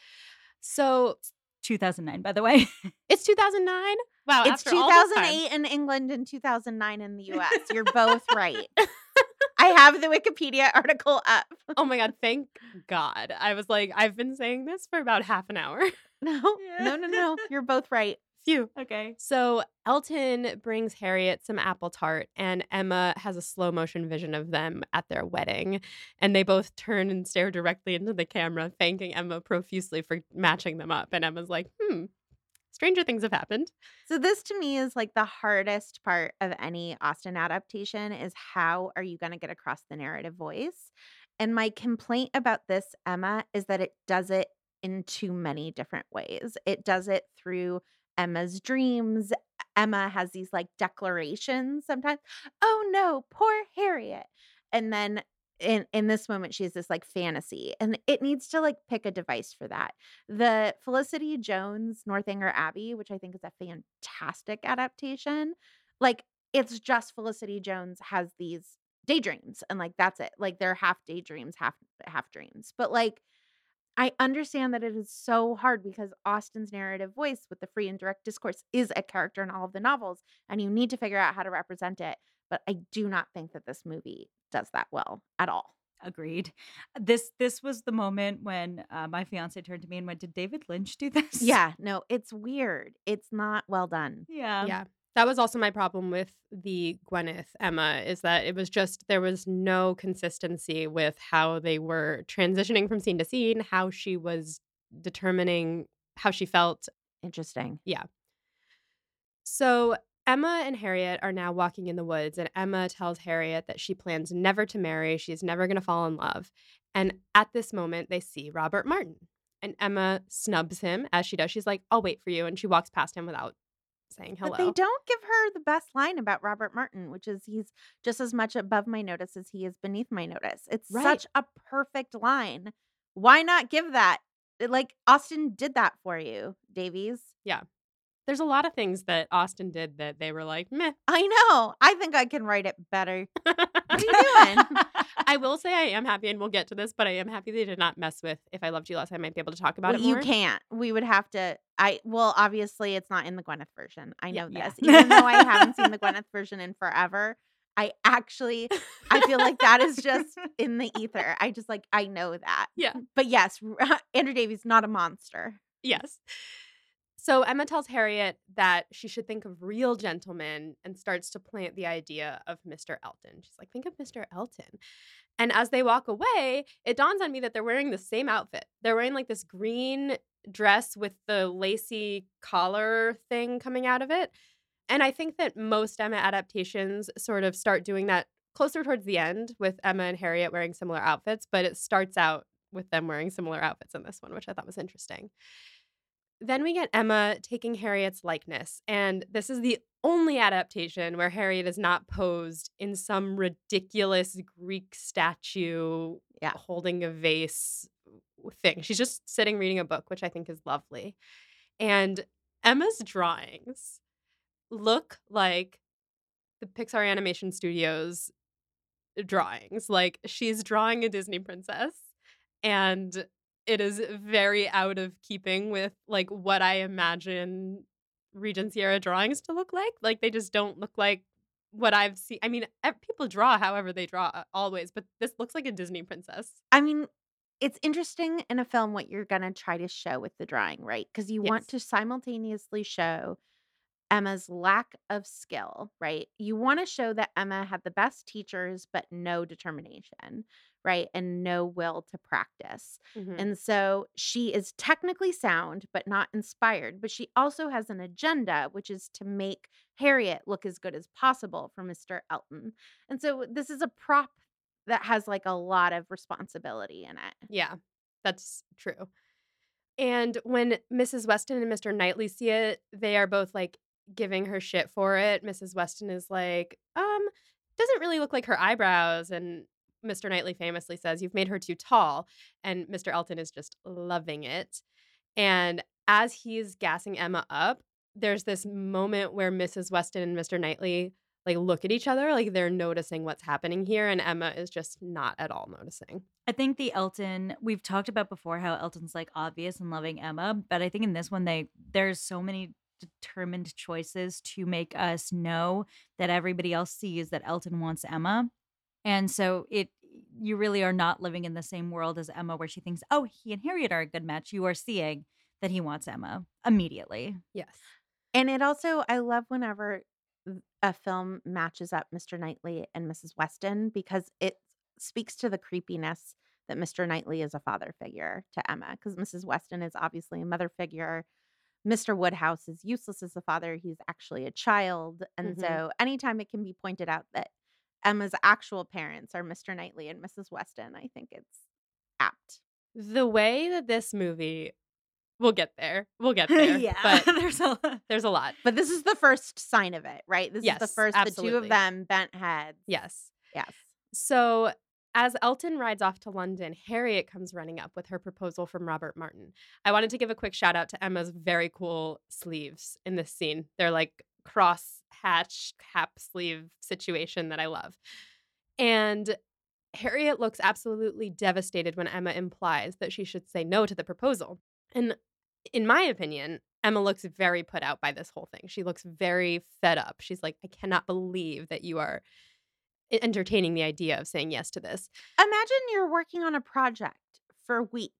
So two thousand nine, by the way. it's two thousand nine. Wow, It's after all this time. two thousand eight in England and two thousand nine in the U S. You're both right. I have the Wikipedia article up. Oh my god, thank God. I was like, I've been saying this for about half an hour. No, Yeah. no, no, no. You're both right. Phew. Okay. So Elton brings Harriet some apple tart, and Emma has a slow motion vision of them at their wedding. And they both turn and stare directly into the camera, thanking Emma profusely for matching them up. And Emma's like, hmm, stranger things have happened. So this to me is like the hardest part of any Austen adaptation is how are you going to get across the narrative voice? And my complaint about this Emma is that it does it in too many different ways. It does it through Emma's dreams. Emma has these like declarations sometimes. Oh no, poor Harriet. And then in in this moment she has this like fantasy and it needs to like pick a device for that. The Felicity Jones Northanger Abbey, which I think is a fantastic adaptation, like it's just Felicity Jones has these daydreams and like that's it. Like they're half daydreams, half half dreams. But like I understand that it is so hard because Austen's narrative voice with the free and direct discourse is a character in all of the novels, and you need to figure out how to represent it. But I do not think that this movie does that well at all. Agreed. This this was the moment when uh, my fiance turned to me and went, "Did David Lynch do this?" Yeah, no, it's weird. It's not well done. Yeah. Yeah. That was also my problem with the Gwyneth Emma, is that it was just, there was no consistency with how they were transitioning from scene to scene, how she was determining how she felt. Interesting. So Emma and Harriet are now walking in the woods, and Emma tells Harriet that she plans never to marry. She's never going to fall in love. And at this moment, they see Robert Martin. And Emma snubs him, as she does. She's like, I'll wait for you. And she walks past him without saying hello. But they don't give her the best line about Robert Martin, which is he's just as much above my notice as he is beneath my notice. It's Right. such a perfect line. Why not give that? Like, Austen did that for you, Davies. Yeah. There's a lot of things that Austen did that they were like, meh. I know. I think I can write it better. What are you doing? I will say I am happy, and we'll get to this, but I am happy they did not mess with If I Loved You Less. I might be able to talk about Well, it more. you can't. We would have to. I well, obviously, it's not in the Gwyneth version. I Yeah. know Yeah. this, even though I haven't seen the Gwyneth version in forever. I actually, I feel like that is just in the ether. I just like I know that. Yeah. But yes, Andrew Davies not a monster. Yes. So Emma tells Harriet that she should think of real gentlemen and starts to plant the idea of Mister Elton. She's like, think of Mister Elton. And as they walk away, it dawns on me that they're wearing the same outfit. They're wearing like this green dress with the lacy collar thing coming out of it. And I think that most Emma adaptations sort of start doing that closer towards the end with Emma and Harriet wearing similar outfits, but it starts out with them wearing similar outfits in this one, which I thought was interesting. Then we get Emma taking Harriet's likeness, and this is the only adaptation where Harriet is not posed in some ridiculous Greek statue Yeah. holding a vase thing. She's just sitting reading a book, which I think is lovely. And Emma's drawings look like the Pixar Animation Studios drawings. Like, she's drawing a Disney princess, and it is very out of keeping with like what I imagine Regency era drawings to look like. Like, they just don't look like what I've seen. I mean, ev- people draw however they draw uh, always, but this looks like a Disney princess. I mean, it's interesting in a film what you're going to try to show with the drawing, right? Because you want Yes. to simultaneously show Emma's lack of skill, right? You want to show that Emma had the best teachers, but no determination, right? And no will to practice. Mhm. And so she is technically sound, but not inspired. But she also has an agenda, which is to make Harriet look as good as possible for Mister Elton. And so this is a prop that has like a lot of responsibility in it. Yeah, that's true. And when Missus Weston and Mister Knightley see it, they are both like giving her shit for it. Missus Weston is like, um, doesn't really look like her eyebrows. And Mister Knightley famously says, you've made her too tall. And Mister Elton is just loving it. And as he's gassing Emma up, there's this moment where Missus Weston and Mister Knightley like look at each other like they're noticing what's happening here, and Emma is just not at all noticing. I think the Elton we've talked about before how Elton's like obvious and loving Emma, but I think in this one they there's so many determined choices to make us know that everybody else sees that Elton wants Emma. And so it you really are not living in the same world as Emma where she thinks, "Oh, he and Harriet are a good match." You are seeing that he wants Emma immediately. Yes. And it also, I love whenever a film matches up Mister Knightley and Missus Weston because it speaks to the creepiness that Mister Knightley is a father figure to Emma because Missus Weston is obviously a mother figure. Mister Woodhouse is useless as a father. He's actually a child. And Mhm. so anytime it can be pointed out that Emma's actual parents are Mister Knightley and Missus Weston, I think it's apt. The way that this movie, we'll get there. We'll get there. yeah. But there's a there's a lot. But this is the first sign of it, right? This is the Yes, first, the two absolutely. of them bent heads. Yes. Yes. So as Elton rides off to London, Harriet comes running up with her proposal from Robert Martin. I wanted to give a quick shout out to Emma's very cool sleeves in this scene. They're like cross hatch cap sleeve situation that I love. And Harriet looks absolutely devastated when Emma implies that she should say no to the proposal. And in my opinion, Emma looks very put out by this whole thing. She looks very fed up. She's like, I cannot believe that you are entertaining the idea of saying yes to this. Imagine you're working on a project for weeks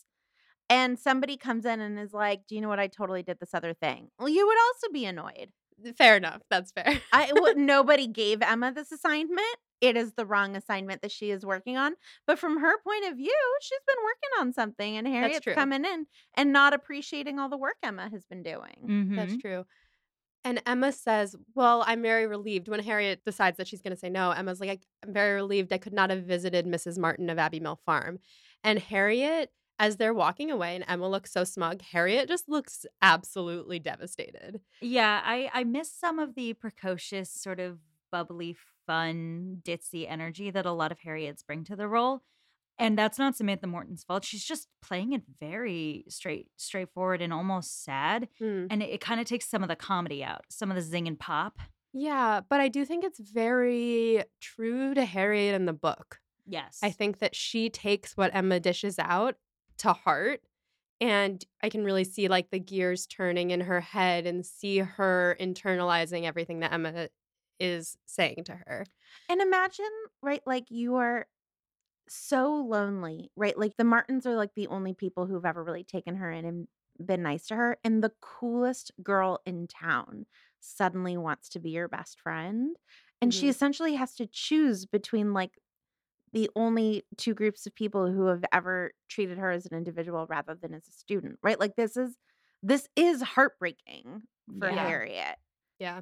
and somebody comes in and is like, do you know what? I totally did this other thing. Well, you would also be annoyed. Fair enough. That's fair. I w- nobody gave Emma this assignment. It is the wrong assignment that she is working on. But from her point of view, she's been working on something and Harriet's true. coming in and not appreciating all the work Emma has been doing. Mhm. That's true. And Emma says, well, I'm very relieved. When Harriet decides that she's going to say no, Emma's like, I'm very relieved I could not have visited Missus Martin of Abbey Mill Farm. And Harriet, as they're walking away and Emma looks so smug, Harriet just looks absolutely devastated. Yeah, I I miss some of the precocious, sort of bubbly, fun, ditzy energy that a lot of Harriets bring to the role. And that's not Samantha Morton's fault. She's just playing it very straight, straightforward, and almost sad. Hmm. And it, it kind of takes some of the comedy out, some of the zing and pop. Yeah, but I do think it's very true to Harriet in the book. Yes, I think that she takes what Emma dishes out to heart. And I can really see like the gears turning in her head and see her internalizing everything that Emma is saying to her. And imagine, right, like you are so lonely, right? Like the Martins are like the only people who've ever really taken her in and been nice to her. And the coolest girl in town suddenly wants to be your best friend. And she Mhm. essentially has to choose between like the only two groups of people who have ever treated her as an individual rather than as a student, right? Like this is this is heartbreaking for Yeah. Harriet. Yeah.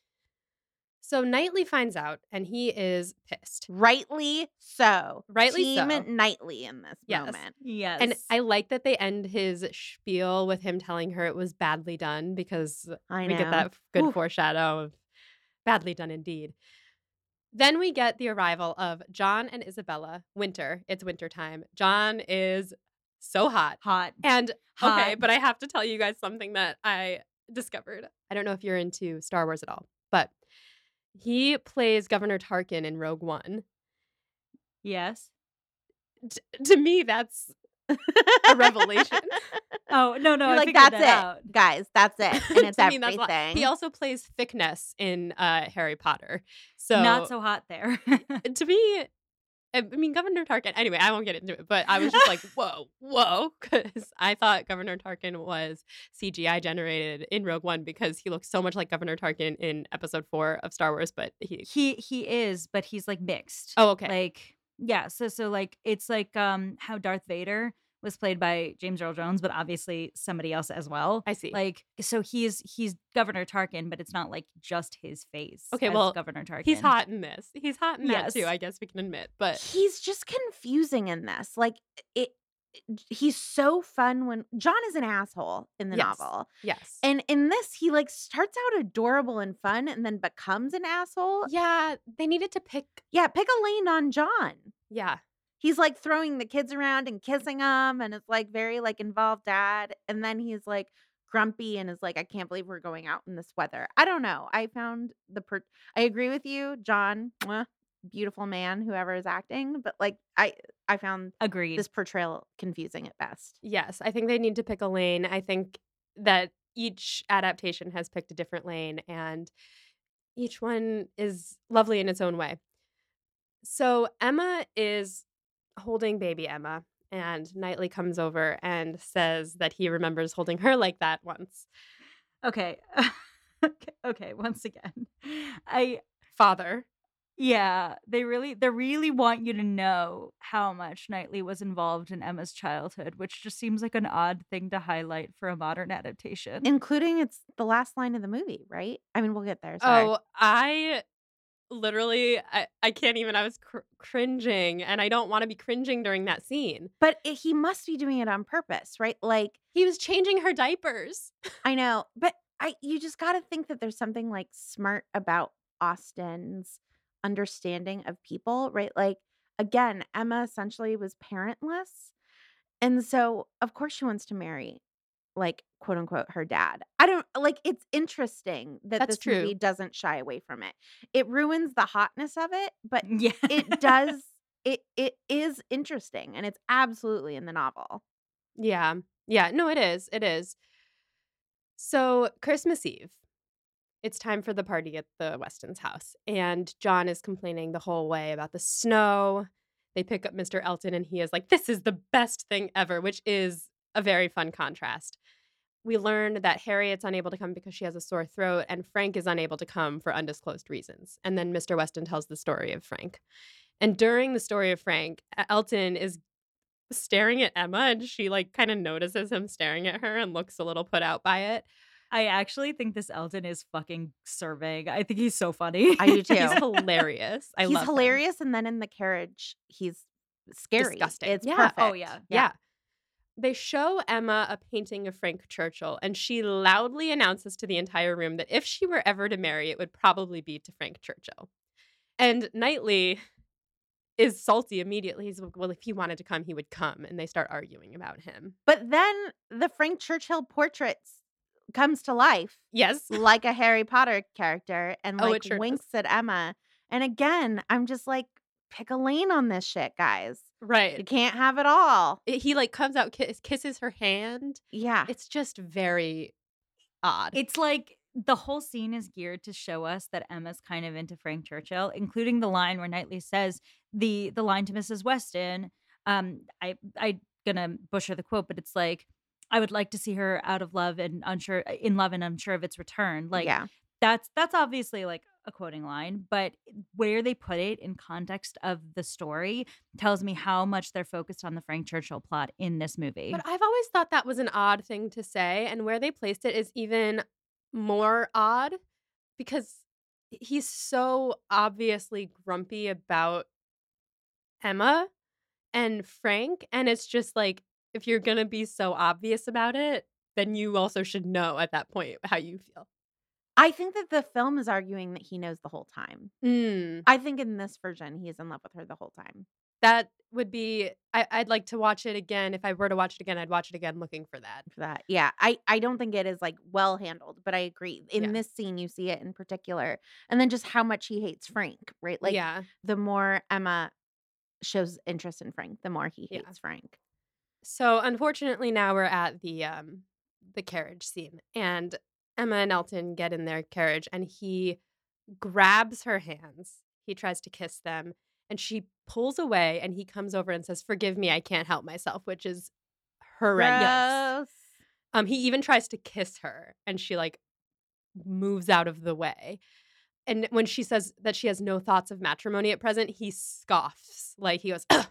So Knightley finds out and he is pissed. Rightly so. Rightly Team so. Knightley in this Yes. moment. yes. And I like that they end his spiel with him telling her it was badly done because I we know. get that good Oof. foreshadow of badly done indeed. Then we get the arrival of John and Isabella. Winter. It's winter time. John is so hot. hot. And okay, Hot. but I have to tell you guys something that I discovered. I don't know if you're into Star Wars at all, but he plays Governor Tarkin in Rogue One. Yes. T- to me, that's a revelation. Oh no, no, You're I like, figured that's that it, out. guys. That's it. And it's To me, that's a lot. everything. He also plays Thickness in uh, Harry Potter. So Not so hot there. to me, I mean, Governor Tarkin, anyway, I won't get into it, but I was just like, whoa, whoa, because I thought Governor Tarkin was C G I generated in Rogue One because he looks so much like Governor Tarkin in episode four of Star Wars, but he. he he is, but he's like mixed. Oh, okay. Like yeah, so so like it's like um how Darth Vader was played by James Earl Jones, but obviously somebody else as well. I see. Like so he's he's Governor Tarkin, but it's not like just his face. Okay, as well, Governor Tarkin. He's hot in this. He's hot in that too, Yes. I guess we can admit. But He's just confusing in this. Like it he's so fun when John is an asshole in the Yes. novel. yes. And in this, he like starts out adorable and fun and then becomes an asshole. yeah, they needed to pick. Yeah, pick a lane on John. Yeah. He's like throwing the kids around and kissing them, and it's like very like involved dad. And then he's like grumpy and is like, I can't believe we're going out in this weather. I don't know. I found the per I agree with you, John. Mwah, beautiful man, whoever is acting, but like I I found Agreed. this portrayal confusing at best. Yes, I think they need to pick a lane. I think that each adaptation has picked a different lane and each one is lovely in its own way. So Emma is holding baby Emma, and Knightley comes over and says that he remembers holding her like that once. okay. okay. Okay, once again. I Father. yeah, they really they really want you to know how much Knightley was involved in Emma's childhood, which just seems like an odd thing to highlight for a modern adaptation. Including it's the last line of the movie, right? I mean, we'll get there. Sorry. Oh, I literally, I, I can't even, I was cr- cringing, and I don't want to be cringing during that scene. But it, he must be doing it on purpose, right? Like, He was changing her diapers. I know, but I you just got to think that there's something like smart about Austen's understanding of people, right? Like again, Emma essentially was parentless. And so of course she wants to marry like quote unquote her dad. I don't like it's interesting that That's this movie true. doesn't shy away from it. It ruins the hotness of it, but yeah. it does it it is interesting and it's absolutely in the novel. Yeah. Yeah. No, it is. It is. So, Christmas Eve, it's time for the party at the Weston's house. And John is complaining the whole way about the snow. They pick up Mister Elton, and he is like, this is the best thing ever, which is a very fun contrast. We learn that Harriet's unable to come because she has a sore throat, and Frank is unable to come for undisclosed reasons. And then Mister Weston tells the story of Frank. And during the story of Frank, Elton is staring at Emma, and she like kind of notices him staring at her and looks a little put out by it. I actually think this Elton is fucking serving. I think he's so funny. I do too. He's hilarious. I he's love him. hilarious and then in the carriage he's scary. Disgusting. It's Yeah. perfect. Oh, yeah. Yeah. they show Emma a painting of Frank Churchill, and she loudly announces to the entire room that if she were ever to marry, it would probably be to Frank Churchill. And Knightley is salty immediately. He's like, well, if he wanted to come, he would come. And they start arguing about him. But then the Frank Churchill portrait comes to life Yes. like a Harry Potter character and Oh, like it sure winks does. at Emma. And again, I'm just like, pick a lane on this shit, guys. You Right. can't have it all. It- he like comes out, kiss, kisses her hand. Yeah. It's just very odd. It's like the whole scene is geared to show us that Emma's kind of into Frank Churchill, including the line where Knightley says the the line to Missus Weston. Um, I I gonna butcher the quote, but it's like, I would like to see her out of love and unsure in love and unsure of its return. Like yeah. that's that's obviously like a quoting line, but where they put it in context of the story tells me how much they're focused on the Frank Churchill plot in this movie. But I've always thought that was an odd thing to say. And where they placed it is even more odd because he's so obviously grumpy about Emma and Frank. And it's just like, if you're going to be so obvious about it, then you also should know at that point how you feel. I think that the film is arguing that he knows the whole time. Mm, I think in this version, he is in love with her the whole time. that would be, I, I'd like to watch it again. If I were to watch it again, I'd watch it again looking for that. For that. Yeah. I, I don't think it is like well handled, but I agree. In Yeah. this scene, you see it in particular. And then just how much he hates Frank, right? Like yeah. the more Emma shows interest in Frank, the more he Yeah. hates Frank. So unfortunately, now we're at the um the carriage scene, and Emma and Elton get in their carriage, and he grabs her hands. He tries to kiss them, and she pulls away, and he comes over and says, "Forgive me, I can't help myself," which is horrendous. Gross. Um, he even tries to kiss her, and she like moves out of the way. And when she says that she has no thoughts of matrimony at present, he scoffs. Like he goes, "Ugh."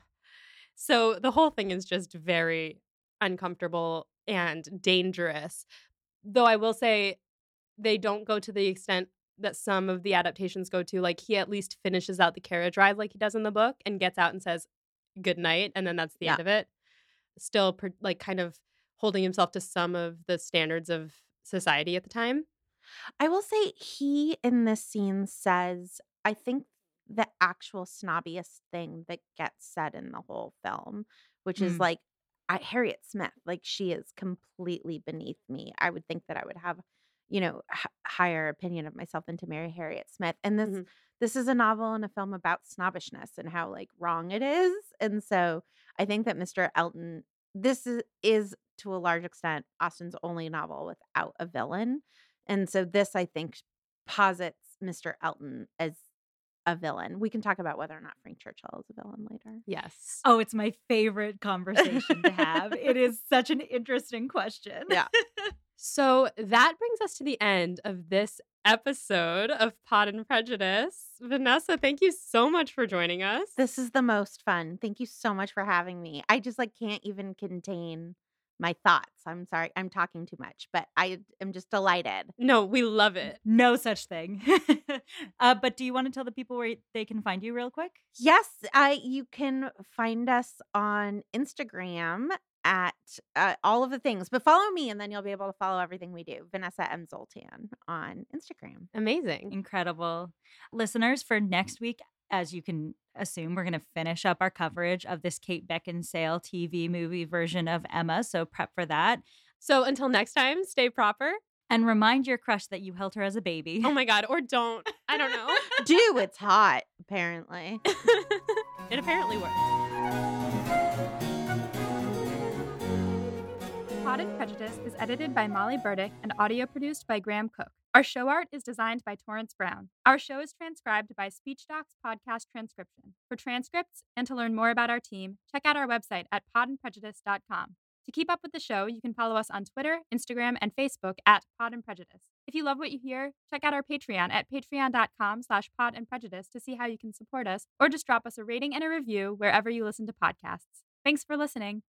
So the whole thing is just very uncomfortable and dangerous. Though I will say they don't go to the extent that some of the adaptations go to. Like he at least finishes out the carriage ride like he does in the book and gets out and says good night, and then that's the Yeah. end of it. Still per- like kind of holding himself to some of the standards of society at the time. I will say he in this scene says, I think the actual snobbiest thing that gets said in the whole film, which is Mm. like, I, Harriet Smith, like she is completely beneath me. I would think that I would have, you know, h- higher opinion of myself than to marry Harriet Smith. And this Mhm. this is a novel and a film about snobbishness and how like wrong it is. And so I think that Mister Elton, this is, is to a large extent Austen's only novel without a villain. And so this, I think, posits Mister Elton as a villain. We can talk about whether or not Frank Churchill is a villain later. Yes. Oh, it's my favorite conversation to have. It is such an interesting question. Yeah. So that brings us to the end of this episode of Pod and Prejudice. Vanessa, thank you so much for joining us. This is the most fun. Thank you so much for having me. I just like can't even contain my thoughts. I'm sorry. I'm talking too much, but I am just delighted. No, we love it. No such thing. uh, but do you want to tell the people where they can find you real quick? Yes, I you can find us on Instagram at uh, all of the things, but follow me and then you'll be able to follow everything we do. Vanessa M. Zoltan on Instagram. Amazing. Incredible. Listeners, for next week, as you can assume, we're going to finish up our coverage of this Kate Beckinsale T V movie version of Emma. So prep for that. So until next time, stay proper. And remind your crush that you held her as a baby. Oh my God, or don't. I don't know. Do it's hot, apparently. It apparently works. Pod and Prejudice is edited by Molly Burdick and audio produced by Graham Cook. Our show art is designed by Torrance Brown. Our show is transcribed by SpeechDocs Podcast Transcription. For transcripts and to learn more about our team, check out our website at pod and prejudice dot com. To keep up with the show, you can follow us on Twitter, Instagram, and Facebook at Pod and Prejudice. If you love what you hear, check out our Patreon at patreon.com slash pod and prejudice to see how you can support us, or just drop us a rating and a review wherever you listen to podcasts. Thanks for listening.